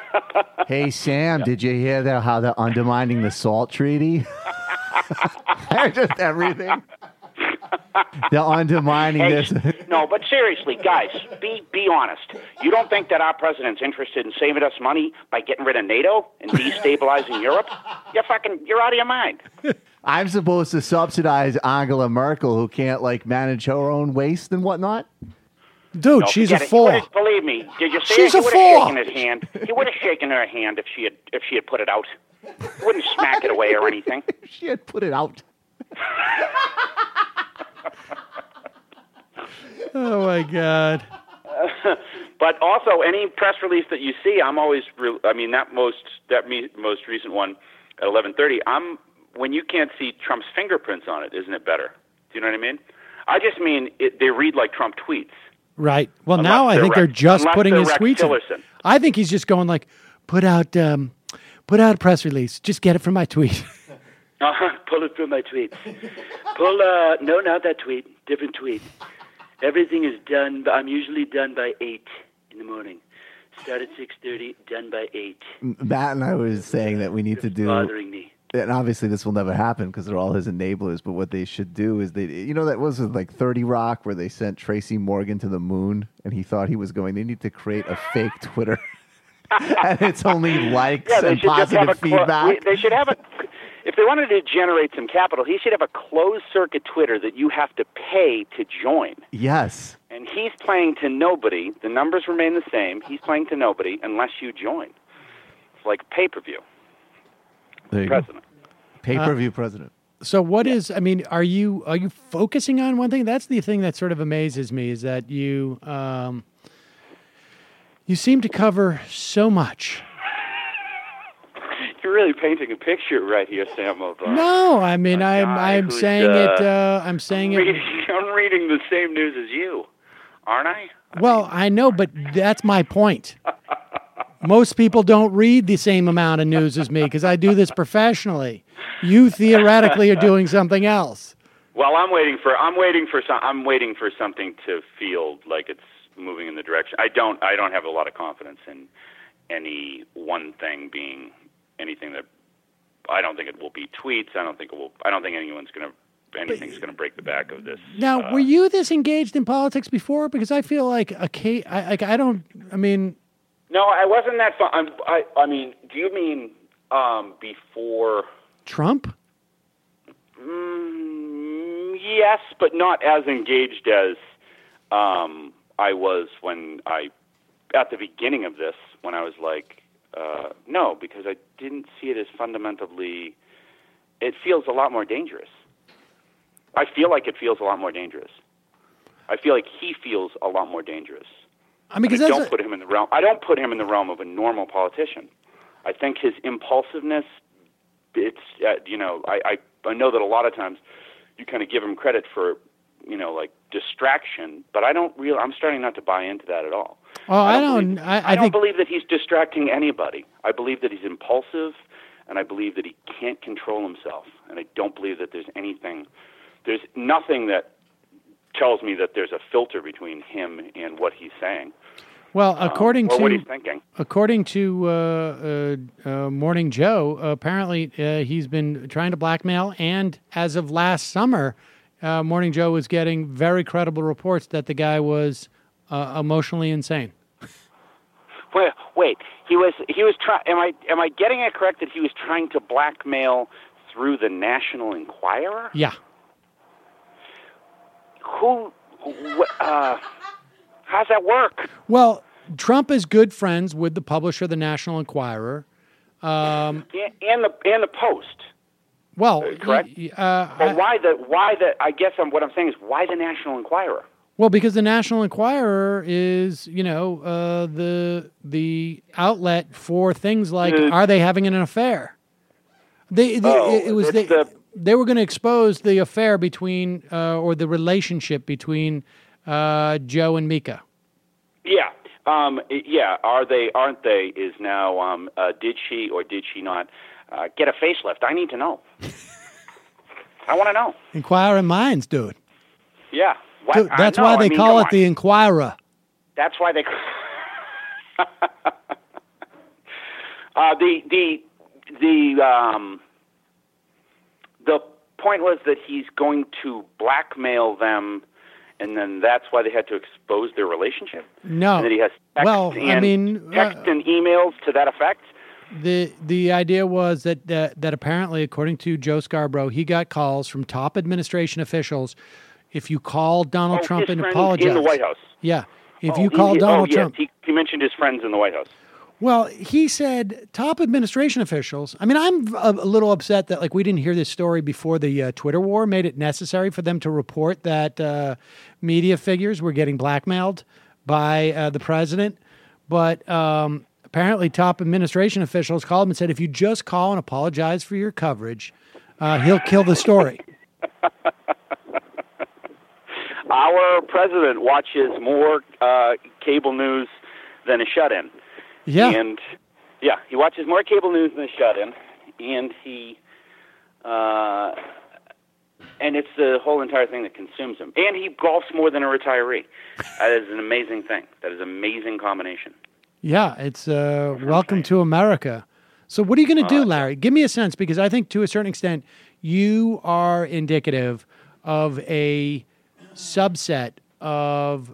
Hey Sam, did you hear that? How they're undermining the SALT treaty? Just everything. They're undermining Hey, this. no, but seriously, guys, be be honest. You don't think that our president's interested in saving us money by getting rid of NATO and destabilizing Europe? You're fucking, you're out of your mind. I'm supposed to subsidize Angela Merkel, who can't like manage her own waste and whatnot. Dude, No, she's a forget it. He four. would've- Believe me, did you see She's it? a He would four. have shaken his hand. He would have shaken her hand if she had if she had put it out. He wouldn't smack it away or anything. She had put it out. Oh my God. But also, any press release that you see, I'm always. Re- I mean, that most that me, most recent one at eleven thirty. I'm when you can't see Trump's fingerprints on it, isn't it better? Do you know what I mean? I just mean it, they read like Trump tweets. Right. Well, Unless now I they're think Rex- they're just unless putting they're his Rex tweets in. Tillerson. I think he's just going like, put out, um, put out a press release. Just get it from my tweet. Uh-huh. Pull it from my tweets. Pull, uh, no, not that tweet. Different tweet. Everything is done. I'm usually done by eight in the morning. Start at six thirty, done by eight. Matt and I was saying that we need to do. Bothering me. And obviously, this will never happen because they're all his enablers. But what they should do is they, you know, that was like thirty Rock where they sent Tracy Morgan to the moon and he thought he was going. They need to create a fake Twitter, and it's only likes Yeah, they and should just have positive a clo- feedback. we- They should have a. If they wanted to generate some capital, he should have a closed circuit Twitter that you have to pay to join. Yes. And he's playing to nobody. The numbers remain the same. He's playing to nobody unless you join. It's like pay per view. There you President. go. Pay per view president. So what is? I mean, are you are you focusing on one thing? That's the thing that sort of amazes me is that you um, you seem to cover so much. You're really painting a picture right here, Sam. Of, uh, No, I mean a I'm guy I'm who's, saying it. uh, Uh, I'm saying I'm it. reading, I'm reading the same news as you, aren't I? Well, I know, but that's my point. Most people don't read the same amount of news as me because I do this professionally. You theoretically are doing something else. Well, I'm waiting for I'm waiting for some I'm waiting for something to feel like it's moving in the direction. I don't I don't have a lot of confidence in any one thing being anything that I don't think it will be tweets. I don't think it will. I don't think anyone's going to anything's going to break the back of this. Now, uh, were you this engaged in politics before? Because I feel like a ca- I, like I don't. I mean, No, I wasn't that fun. I'm, I I mean, do you mean um, before? Trump. Mm, yes, but not as engaged as um, I was when I at the beginning of this when I was like. Uh, no, because I didn't see it as fundamentally. It feels a lot more dangerous. I feel like it feels a lot more dangerous. I feel like he feels a lot more dangerous. I mean, because I that's don't a- put him in the realm. I don't put him in the realm of a normal politician. I think his impulsiveness. It's uh, you know I, I I know that a lot of times you kind of give him credit for you know like distraction, but I don't real. I'm starting not to buy into that at all. Oh, I don't. don't. believe- I, I, I don't think. believe that he's distracting anybody. I believe that he's impulsive, and I believe that he can't control himself. And I don't believe that there's anything, there's nothing that tells me that there's a filter between him and what he's saying. Well, according um, or to what he's thinking. according to uh, uh, uh, Morning Joe, apparently uh, he's been trying to blackmail, and as of last summer, uh, Morning Joe was getting very credible reports that the guy was uh, emotionally insane. Wait, wait. He was he was trying. Am I am I getting it correct that he was trying to blackmail through the National Enquirer? Yeah. Who? Wh- uh, how's that work? Well, Trump is good friends with the publisher, the National Enquirer. Um, And, and the and the Post. well, correct. y- y- uh, But I- why the why the? I guess I'm, what I'm saying is why the National Enquirer? well, because the National Enquirer is, you know, uh, the the outlet for things like, Uh, are they having an affair? They, they Oh, it, it was it's they, the- they were going to expose the affair between uh, or the relationship between uh, Joe and Mika. Yeah. Um, yeah. Are they? Aren't they? Is now. Um, uh, did she or did she not uh, get a facelift? I need to know. I want to know. Inquirer Minds, dude. Yeah. What? Dude, I that's know. why I they mean, call come it on. the Inquirer. That's why they. uh, the the the um, the point was that he's going to blackmail them, and then that's why they had to expose their relationship? No. And that he has text Well, and, I mean, text uh, and emails to that effect? The the idea was that uh, that apparently, according to Joe Scarborough, he got calls from top administration officials. If you call Donald Oh, Trump his and friends apologize, in the White House. Yeah, if Oh, you he- call he- Donald oh, yes, Trump, he, he mentioned his friends in the White House. well, he said top administration officials. I mean, I'm a, a little upset that like we didn't hear this story before the uh, Twitter war made it necessary for them to report that uh, media figures were getting blackmailed by uh, the president. But um, apparently, top administration officials called him and said, if you just call and apologize for your coverage, uh, he'll kill the story. Our president watches more uh, cable news than a shut-in. Yeah. And, yeah, he watches more cable news than a shut-in, and he... Uh, and it's the whole entire thing that consumes him. And he golfs more than a retiree. That is an amazing thing. That is an amazing combination. Yeah, it's uh, welcome to America. So what are you going to do, Larry? Give me a sense, because I think to a certain extent you are indicative of a subset of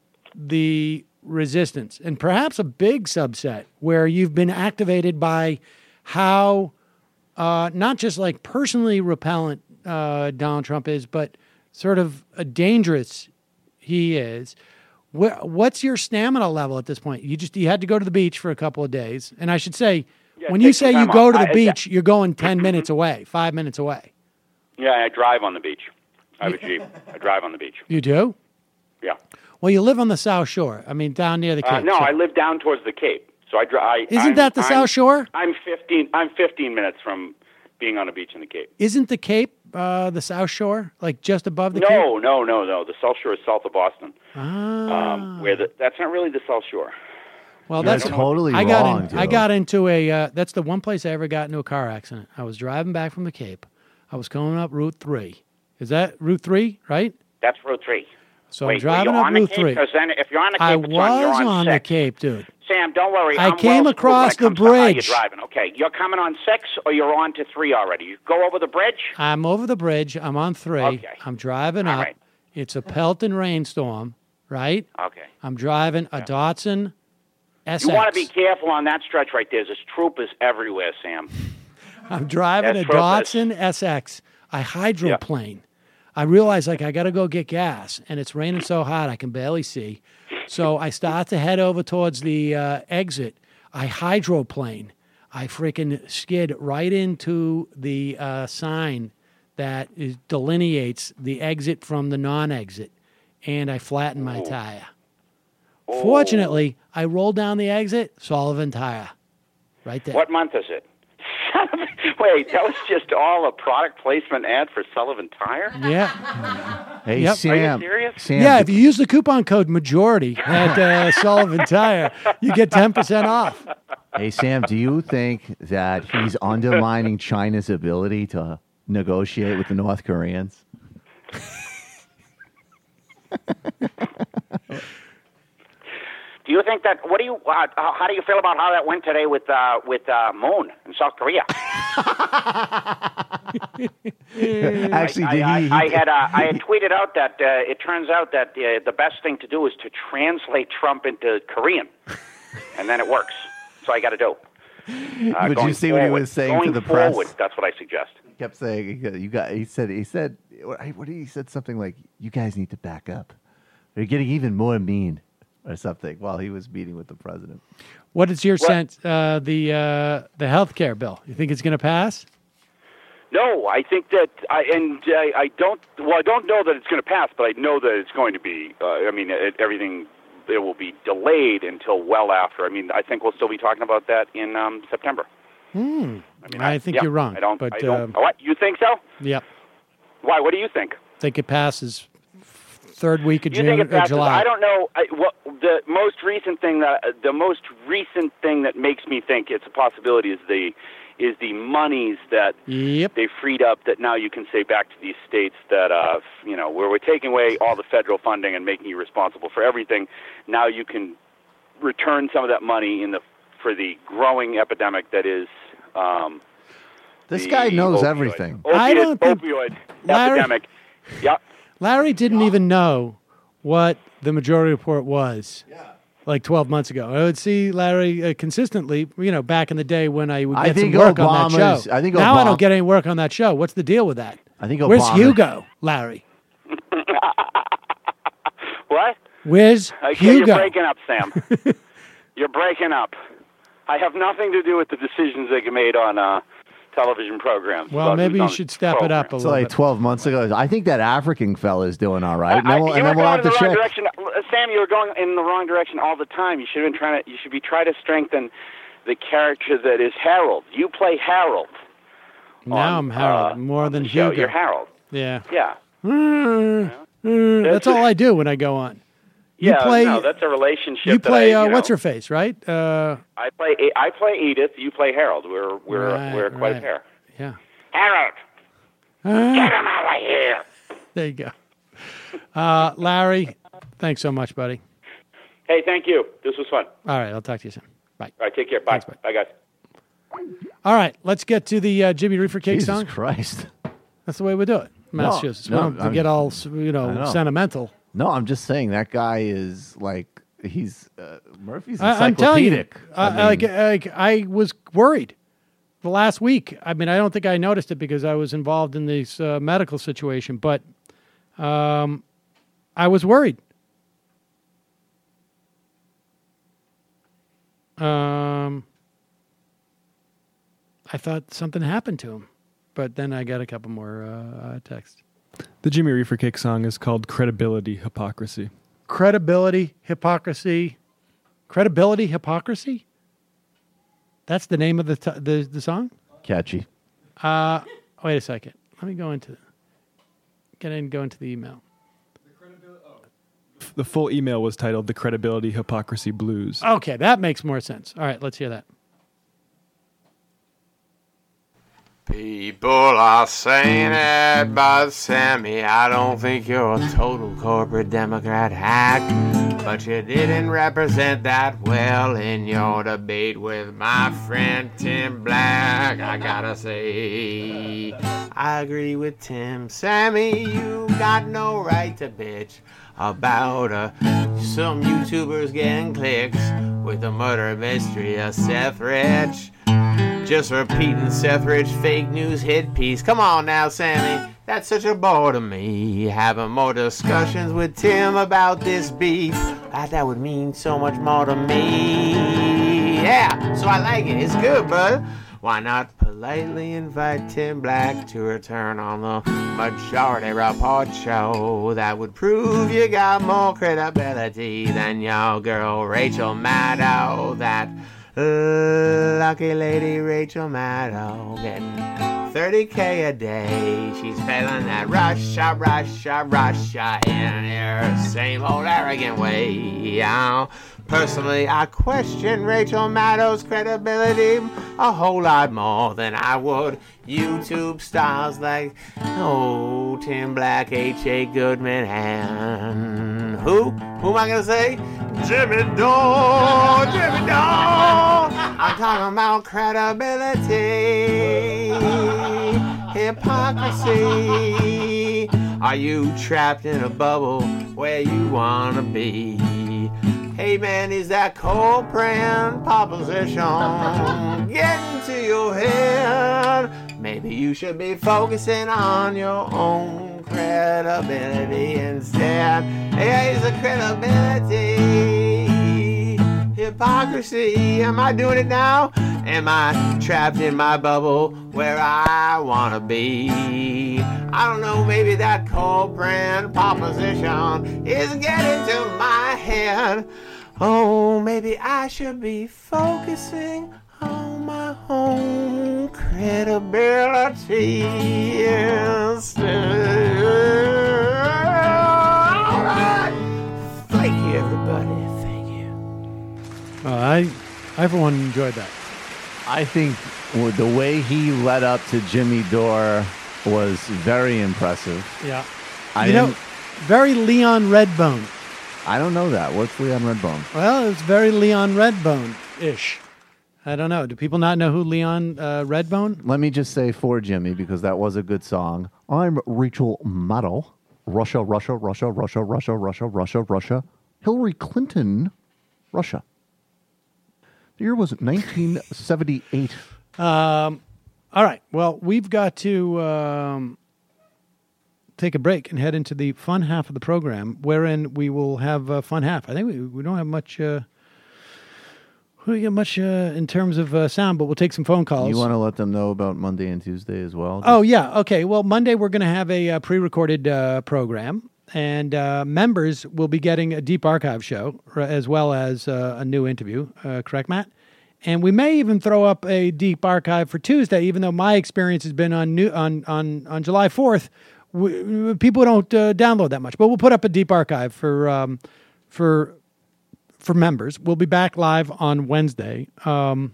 the resistance, and perhaps a big subset where you've been activated by how uh, not just like personally repellent uh, Donald Trump is, but sort of a dangerous he is. Wh- What's your stamina level at this point? You just you had to go to the beach for a couple of days, and I should say, Yeah, when you take some say you time go off. to the I- beach, you're going ten minutes away, five minutes away. Yeah, I drive on the beach. I have a Jeep. I drive on the beach. You do? Yeah. Well, you live on the South Shore. I mean, down near the Cape. Uh, no, so- I live down towards the Cape. So I drive. Isn't that the South Shore? I'm fifteen. I'm fifteen minutes from being on a beach in the Cape. Isn't the Cape uh, the South Shore, like just above the Cape? No, no, no, no. The South Shore is south of Boston. Ah. Um, where the, that's not really the South Shore. Well, You're that's totally I got wrong, in, I Joe. got into a. Uh, that's the one place I ever got into a car accident. I was driving back from the Cape. I was going up Route Three. Is that Route Three, right? That's Route Three. So Wait, I'm driving were you up on Route the Cape? Three. 'Cause then if you're on the Cape, I it's on, you're was on, on the six. Cape, dude. Sam, don't worry. I I'm came well across schooled when the it comes to how bridge. You're driving. Okay, you're coming on six, or you're on to three already. You go over the bridge. I'm over the bridge. I'm on three. Okay. I'm driving All up. right. It's a pelting rainstorm, right? Okay. I'm driving a Datsun S X. You want to be careful on that stretch right there. There's troopers everywhere, Sam. I'm driving That's a troopers. Datsun S X. I hydroplane. I realize like I got to go get gas, and it's raining so hard I can barely see. So I start to head over towards the uh, exit. I hydroplane. I freaking skid right into the uh, sign that is, delineates the exit from the non-exit, and I flatten my tire. Fortunately, I rolled down the exit, Sullivan Tire, right there. What month is it? Wait, that was just all a product placement ad for Sullivan Tire? Yeah. Hey, Yep. Sam. Are you serious? Sam, Yeah, if you use the coupon code majority at uh, Sullivan Tire, you get ten percent off. Hey, Sam, do you think that he's undermining China's ability to negotiate with the North Koreans? Do you think that? What do you? Uh, how how do you feel about how that went today with uh, with uh, Moon in South Korea? Actually, I, did I, he? I, I had uh, I had tweeted out that uh, it turns out that uh, the best thing to do is to translate Trump into Korean, and then it works. So I got to do. Uh, But going you see what he forward- was saying going to the press? forward, That's what I suggest. He kept saying, "You got." He said, "He said, what? what did he said something like, you guys need to back up. They're getting even more mean, or something." While he was meeting with the president. What is your What? sense? Uh, the uh, the health care bill. You think it's going to pass? No, I think that I and I, I don't. Well, I don't know that it's going to pass, but I know that it's going to be. Uh, I mean, it, everything it will be delayed until well after. I mean, I think we'll still be talking about that in um, September. Hmm. I mean, I think yeah, you're wrong. I don't. But I don't. um, what you think so? Yep. Why? What do you think? Think it passes third week of You June think it or passes? July. I don't know. I, what, the most recent thing that the most recent thing that makes me think it's a possibility is the is the monies that Yep. they freed up that now you can say back to these states that uh you know where we're taking away all the federal funding and making you responsible for everything. Now you can return some of that money in the for the growing epidemic that is um This the guy knows opioid- everything. Opiate, I don't think- opioid Larry- epidemic. Yep. Larry didn't even know what the Majority Report was. Like twelve months ago. I would see Larry uh, consistently, you know, back in the day when I would I get some think work on that Obama's- show. I think now I Obama- don't get any work on that show. What's the deal with that? I think Where's Obama- Hugo, Larry? What? Where's Okay, Hugo? you're breaking up, Sam. You're breaking up. I have nothing to do with the decisions that get made on uh, television programs. Well, about maybe who's you on should step it up a It's little like bit. twelve months ago. I think that African fella is doing all right. And I- then we'll, you and were then we'll going have in to the wrong check. direction, Uh, Sam. You were going in the wrong direction all the time. You should have been trying to. You should be trying to strengthen the character that is Harold. You play Harold. Now I'm Harold uh, more than show. Hugo. You're Harold. Yeah. Yeah. Mm, mm, that's all I do when I go on. You yeah. play. no, that's a relationship. you play. That I, uh, you what's know, her face? Right. Uh, I play. I play Edith. You play Harold. We're we're Right, we're quite a right. pair. yeah. Harold, Uh, get him out of here. there you go. Uh, Larry, thanks so much, buddy. Hey, thank you. This was fun. All right, I'll talk to you soon. Bye. All right, take care. Bye. Bye, guys. All right, let's get to the uh, Jimmy Reefer Cake Jesus song. Christ. That's the way we do it. Massachusetts. no, we don't I'm- get all you I know, know. sentimental. No, I'm just saying that guy is like he's uh, Murphy's I, I'm telling you, encyclopedic. uh, I mean, like, like I was worried the last week. I mean, I don't think I noticed it because I was involved in this uh, medical situation, but um, I was worried. Um, I thought something happened to him, but then I got a couple more uh, texts. The Jimmy Reefer Cake song is called Credibility Hypocrisy. Credibility, hypocrisy. Credibility, hypocrisy? That's the name of the t- the, the song? catchy. Uh, wait a second. Let me go into get in go into the email. The full email was titled The Credibility Hypocrisy Blues. Okay, that makes more sense. All right, let's hear that. People are saying it, but Sammy, I don't think you're a total corporate Democrat hack. But you didn't represent that well in your debate with my friend Tim Black. I gotta say, I agree with Tim. Sammy, you got no right to bitch about uh, some YouTubers getting clicks with the murder mystery of Seth Rich. Just repeating Seth Rich fake news hit piece. Come on now, Sammy. That's such a bore to me. Having more discussions with Tim about this beef. That, that would mean so much more to me. Yeah, so I like it. It's good, brother. Why not politely invite Tim Black to return on the Majority Report show? That would prove you got more credibility than your girl Rachel Maddow. That lucky lady Rachel Maddow getting thirty K a day. She's peddling that Russia, Russia, Russia in her same old arrogant way. Uh, personally, I question Rachel Maddow's credibility a whole lot more than I would YouTube stars like oh Tim Black, H A Goodman, and who? Who am I gonna say? Jimmy Dore, Jimmy Dore. I'm talking about credibility, hypocrisy. Are you trapped in a bubble where you wanna be? Hey man, is that cold brand proposition getting to your head? Maybe you should be focusing on your own credibility instead. Hey, it's a credibility, hypocrisy. Am I doing it now? Am I trapped in my bubble where I wanna be? I don't know, maybe that cold brand proposition is getting to my head. Oh, maybe I should be focusing on my own credibility instead. All right. Thank you, everybody. Thank you. Uh, I, I for one enjoyed that. I think w- the way he led up to Jimmy Dore was very impressive. Yeah. I you know, didn't- very Leon Redbone. I don't know that. What's Leon Redbone? Well, it's very Leon Redbone-ish. I don't know. Do people not know who Leon uh, Redbone? Let me just say for Jimmy, because that was a good song. I'm Rachel Maddow. Russia, Russia, Russia, Russia, Russia, Russia, Russia, Russia. Hillary Clinton, Russia. The year was nineteen seventy-eight. Um, all right. Well, we've got to um, take a break and head into the fun half of the program, wherein we will have a fun half. I think we, we don't have much... Uh, we don't get much uh, in terms of uh, sound, but we'll take some phone calls. You want to let them know about Monday and Tuesday as well? Oh, yeah. Okay. Well, Monday we're going to have a, uh pre-recorded uh, program, and uh, members will be getting a Deep Archive show r- as well as uh, a new interview. Uh, correct, Matt? And we may even throw up a Deep Archive for Tuesday, even though my experience has been on new, on, on, on July fourth. We, people don't uh, download that much, but we'll put up a Deep Archive for um, for for members. We'll be back live on Wednesday. Um,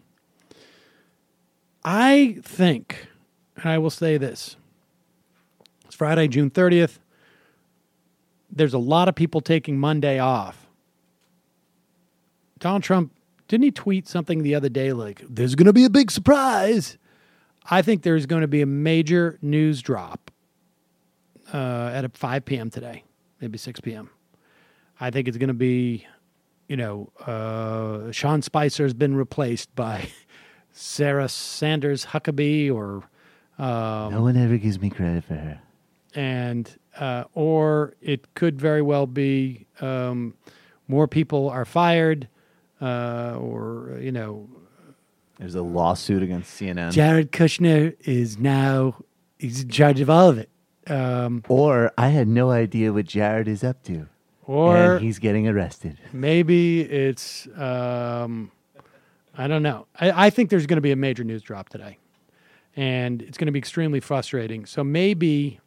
I think, and I will say this, it's Friday, June thirtieth. There's a lot of people taking Monday off. Donald Trump, didn't he tweet something the other day like, there's going to be a big surprise? I think there's going to be a major news drop uh, at five p.m. today, maybe six p.m. I think it's going to be, you know, uh, Sean Spicer has been replaced by Sarah Sanders Huckabee, or um, no one ever gives me credit for her. And uh, or it could very well be um, more people are fired, uh, or you know, there's a lawsuit against C N N. Jared Kushner is now he's in charge of all of it. Um, or I had no idea what Jared is up to. Or and he's getting arrested. Maybe it's, um, I don't know. I, I think there's going to be a major news drop today. And it's going to be extremely frustrating. So maybe,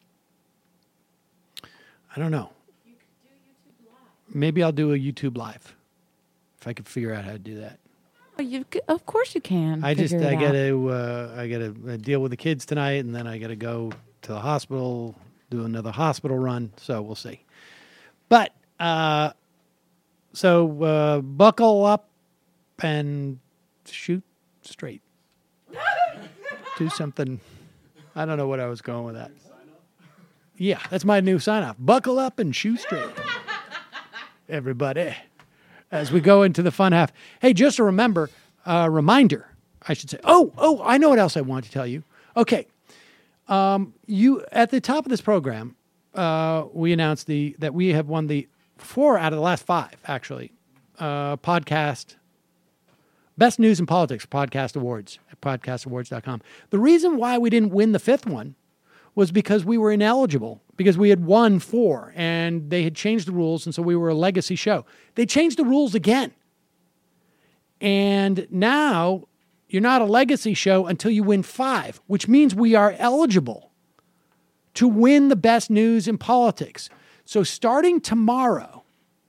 I don't know. Maybe I'll do a YouTube Live. If I could figure out how to do that. Oh, you, of course you can. I just, figure it I got out. to, uh, I got to deal with the kids tonight, and then I got to go to the hospital, do another hospital run. So we'll see. But, Uh, so uh, buckle up and shoot straight. Do something. I don't know what I was going with that. Yeah, that's my new sign off. Buckle up and shoot straight. Everybody, as we go into the fun half. Hey, just a remember, uh, reminder, I should say. Oh, oh, I know what else I want to tell you. Okay. Um, you at the top of this program, uh, we announced the that we have won the four out of the last five, actually, uh, podcast, Best News in Politics Podcast Awards at podcast awards dot com. The reason why we didn't win the fifth one was because we were ineligible, because we had won four, and they had changed the rules, and so we were a legacy show. They changed the rules again. And now you're not a legacy show until you win five, which means we are eligible to win the Best News in Politics. So starting tomorrow,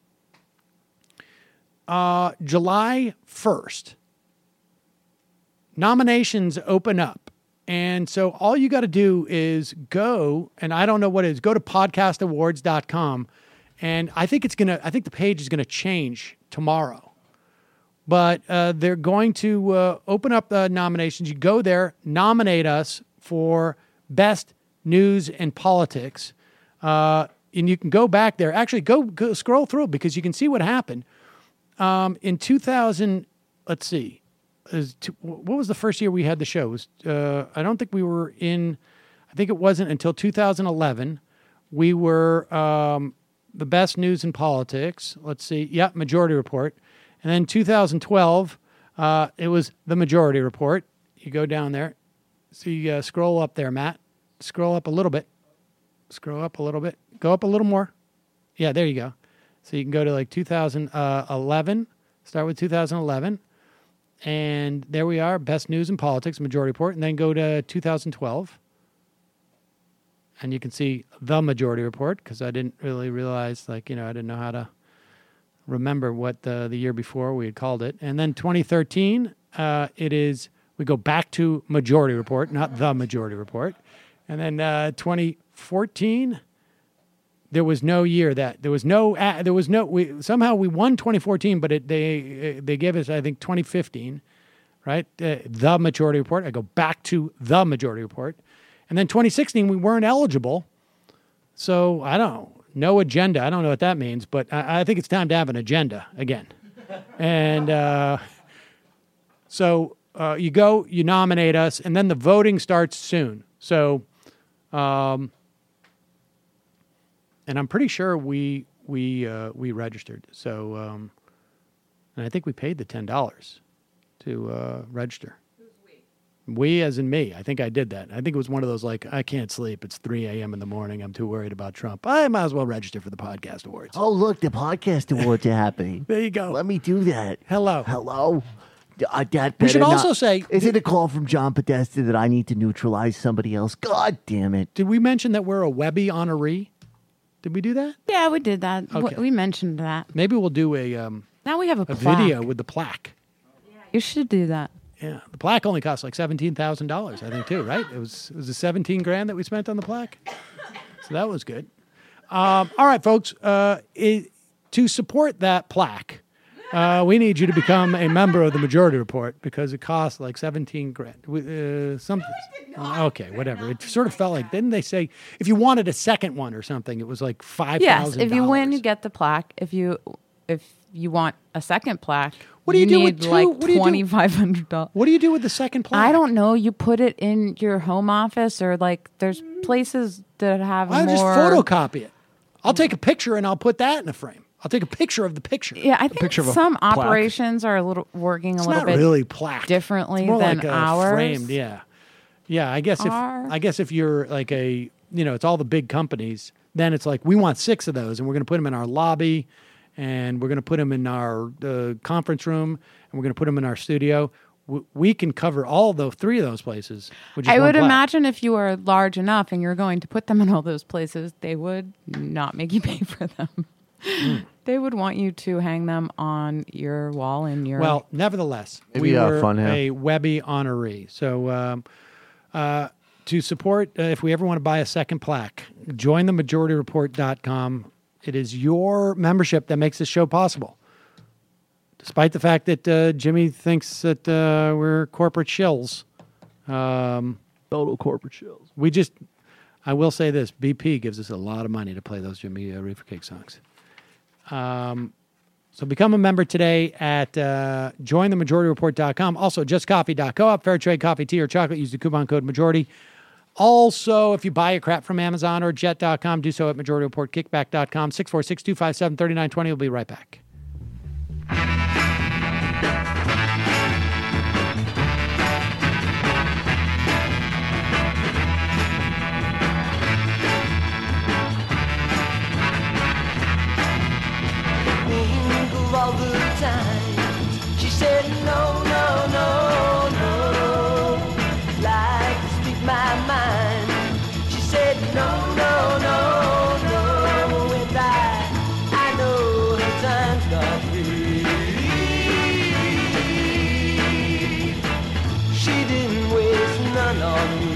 uh, July first, nominations open up. And so all you got to do is go, and I don't know what it is, go to podcast awards dot com. And I think it's going to, I think the page is going to change tomorrow. But uh, they're going to uh, open up the nominations. You go there, nominate us for Best News in Politics. Uh, And you can go back there. Actually, go, go scroll through because you can see what happened. Um, in two thousand, let's see, is two, what was the first year we had the show? It was, uh, I don't think we were in, I think it wasn't until two thousand eleven. We were um, the Best News in Politics. Let's see. Yeah, Majority Report. And then two thousand twelve, uh, it was the Majority Report. You go down there. So you uh, scroll up there, Matt. Scroll up a little bit. Scroll up a little bit. Go up a little more. Yeah, there you go. So you can go to like two thousand eleven. Start with two thousand eleven. And there we are. Best News in Politics, Majority Report. And then go to two thousand twelve. And you can see the Majority Report because I didn't really realize, like, you know, I didn't know how to remember what the, the year before we had called it. And then twenty thirteen, uh, it is, we go back to Majority Report, not the Majority Report. And then uh, twenty fourteen, there was no year that there was no uh, there was no we somehow we won twenty fourteen, but it, they they gave us I think twenty fifteen, right? Uh, the Majority Report. I go back to the Majority Report. And then twenty sixteen, we weren't eligible. So I don't know. No agenda. I don't know what that means, but I, I think it's time to have an agenda again. And uh, so uh, you go, you nominate us, and then the voting starts soon. So, um, and I'm pretty sure we we uh, we registered. So, um, and I think we paid the ten dollars to uh, register. We, as in me. I think I did that. I think it was one of those, like, I can't sleep. It's three a.m. in the morning. I'm too worried about Trump. I might as well register for the podcast awards. Oh, look, the podcast awards are happening. There you go. Let me do that. Hello. Hello. Uh, that We should better also not- say- Is it a call from John Podesta that I need to neutralize somebody else? God damn it. Did we mention that we're a Webby honoree? Did we do that? Yeah, we did that. W- Okay. We mentioned that. Maybe we'll do a um, Now we have a, a plaque. video with the plaque. You should do that. Yeah, the plaque only cost like seventeen thousand dollars, I think, too, right? It was it was a seventeen grand that we spent on the plaque, so that was good. Um, all right, folks, uh, it, to support that plaque, uh, we need you to become a member of the Majority Report because it costs like seventeen grand. Uh, something. Okay, whatever. It sort of felt like, didn't they say if you wanted a second one or something, it was like five thousand? Yes, if you win, you get the plaque. If you if you want a second plaque, What do you, do need with two? like what do you do- twenty five hundred dollars. What do you do with the second plaque? I don't know. You put it in your home office, or like there's places that have I'll more. just photocopy it. I'll take a picture and I'll put that in a frame. I'll take a picture of the picture. Yeah, I A think picture of a some plaque. operations are a little working a It's little not bit really plaque. differently It's more than like a ours. framed. Yeah, yeah. I guess if Are- I guess if you're like a you know it's all the big companies, then it's like we want six of those, and we're going to put them in our lobby, and we're going to put them in our uh, conference room, and we're going to put them in our studio. W- We can cover all those three of those places. Which is I one would plaque. imagine if you are large enough and you're going to put them in all those places, they would not make you pay for them. They would want you to hang them on your wall in your. Well, nevertheless, Maybe, we uh, were fun, yeah. a Webby honoree. So um, uh, to support, uh, if we ever want to buy a second plaque, join the majority report dot com. It is your membership that makes this show possible. Despite the fact that uh, Jimmy thinks that uh, we're corporate shills. Um, Total corporate shills. We just, I will say this, B P gives us a lot of money to play those Jimmy uh, Reefer Cake songs. Um, so become a member today at uh, join the majority report dot com. Also, just coffee dot coop, fair trade coffee, tea, or chocolate. Use the coupon code majority. Also, if you buy your crap from Amazon or jet dot com, do so at majority report kickback dot com. six four six, two five seven, three nine two zero. We'll be right back. Of all the times she said no, no, no, no, like to speak my mind. She said no, no, no, no, and I, I know her time's not free. She didn't waste none on me.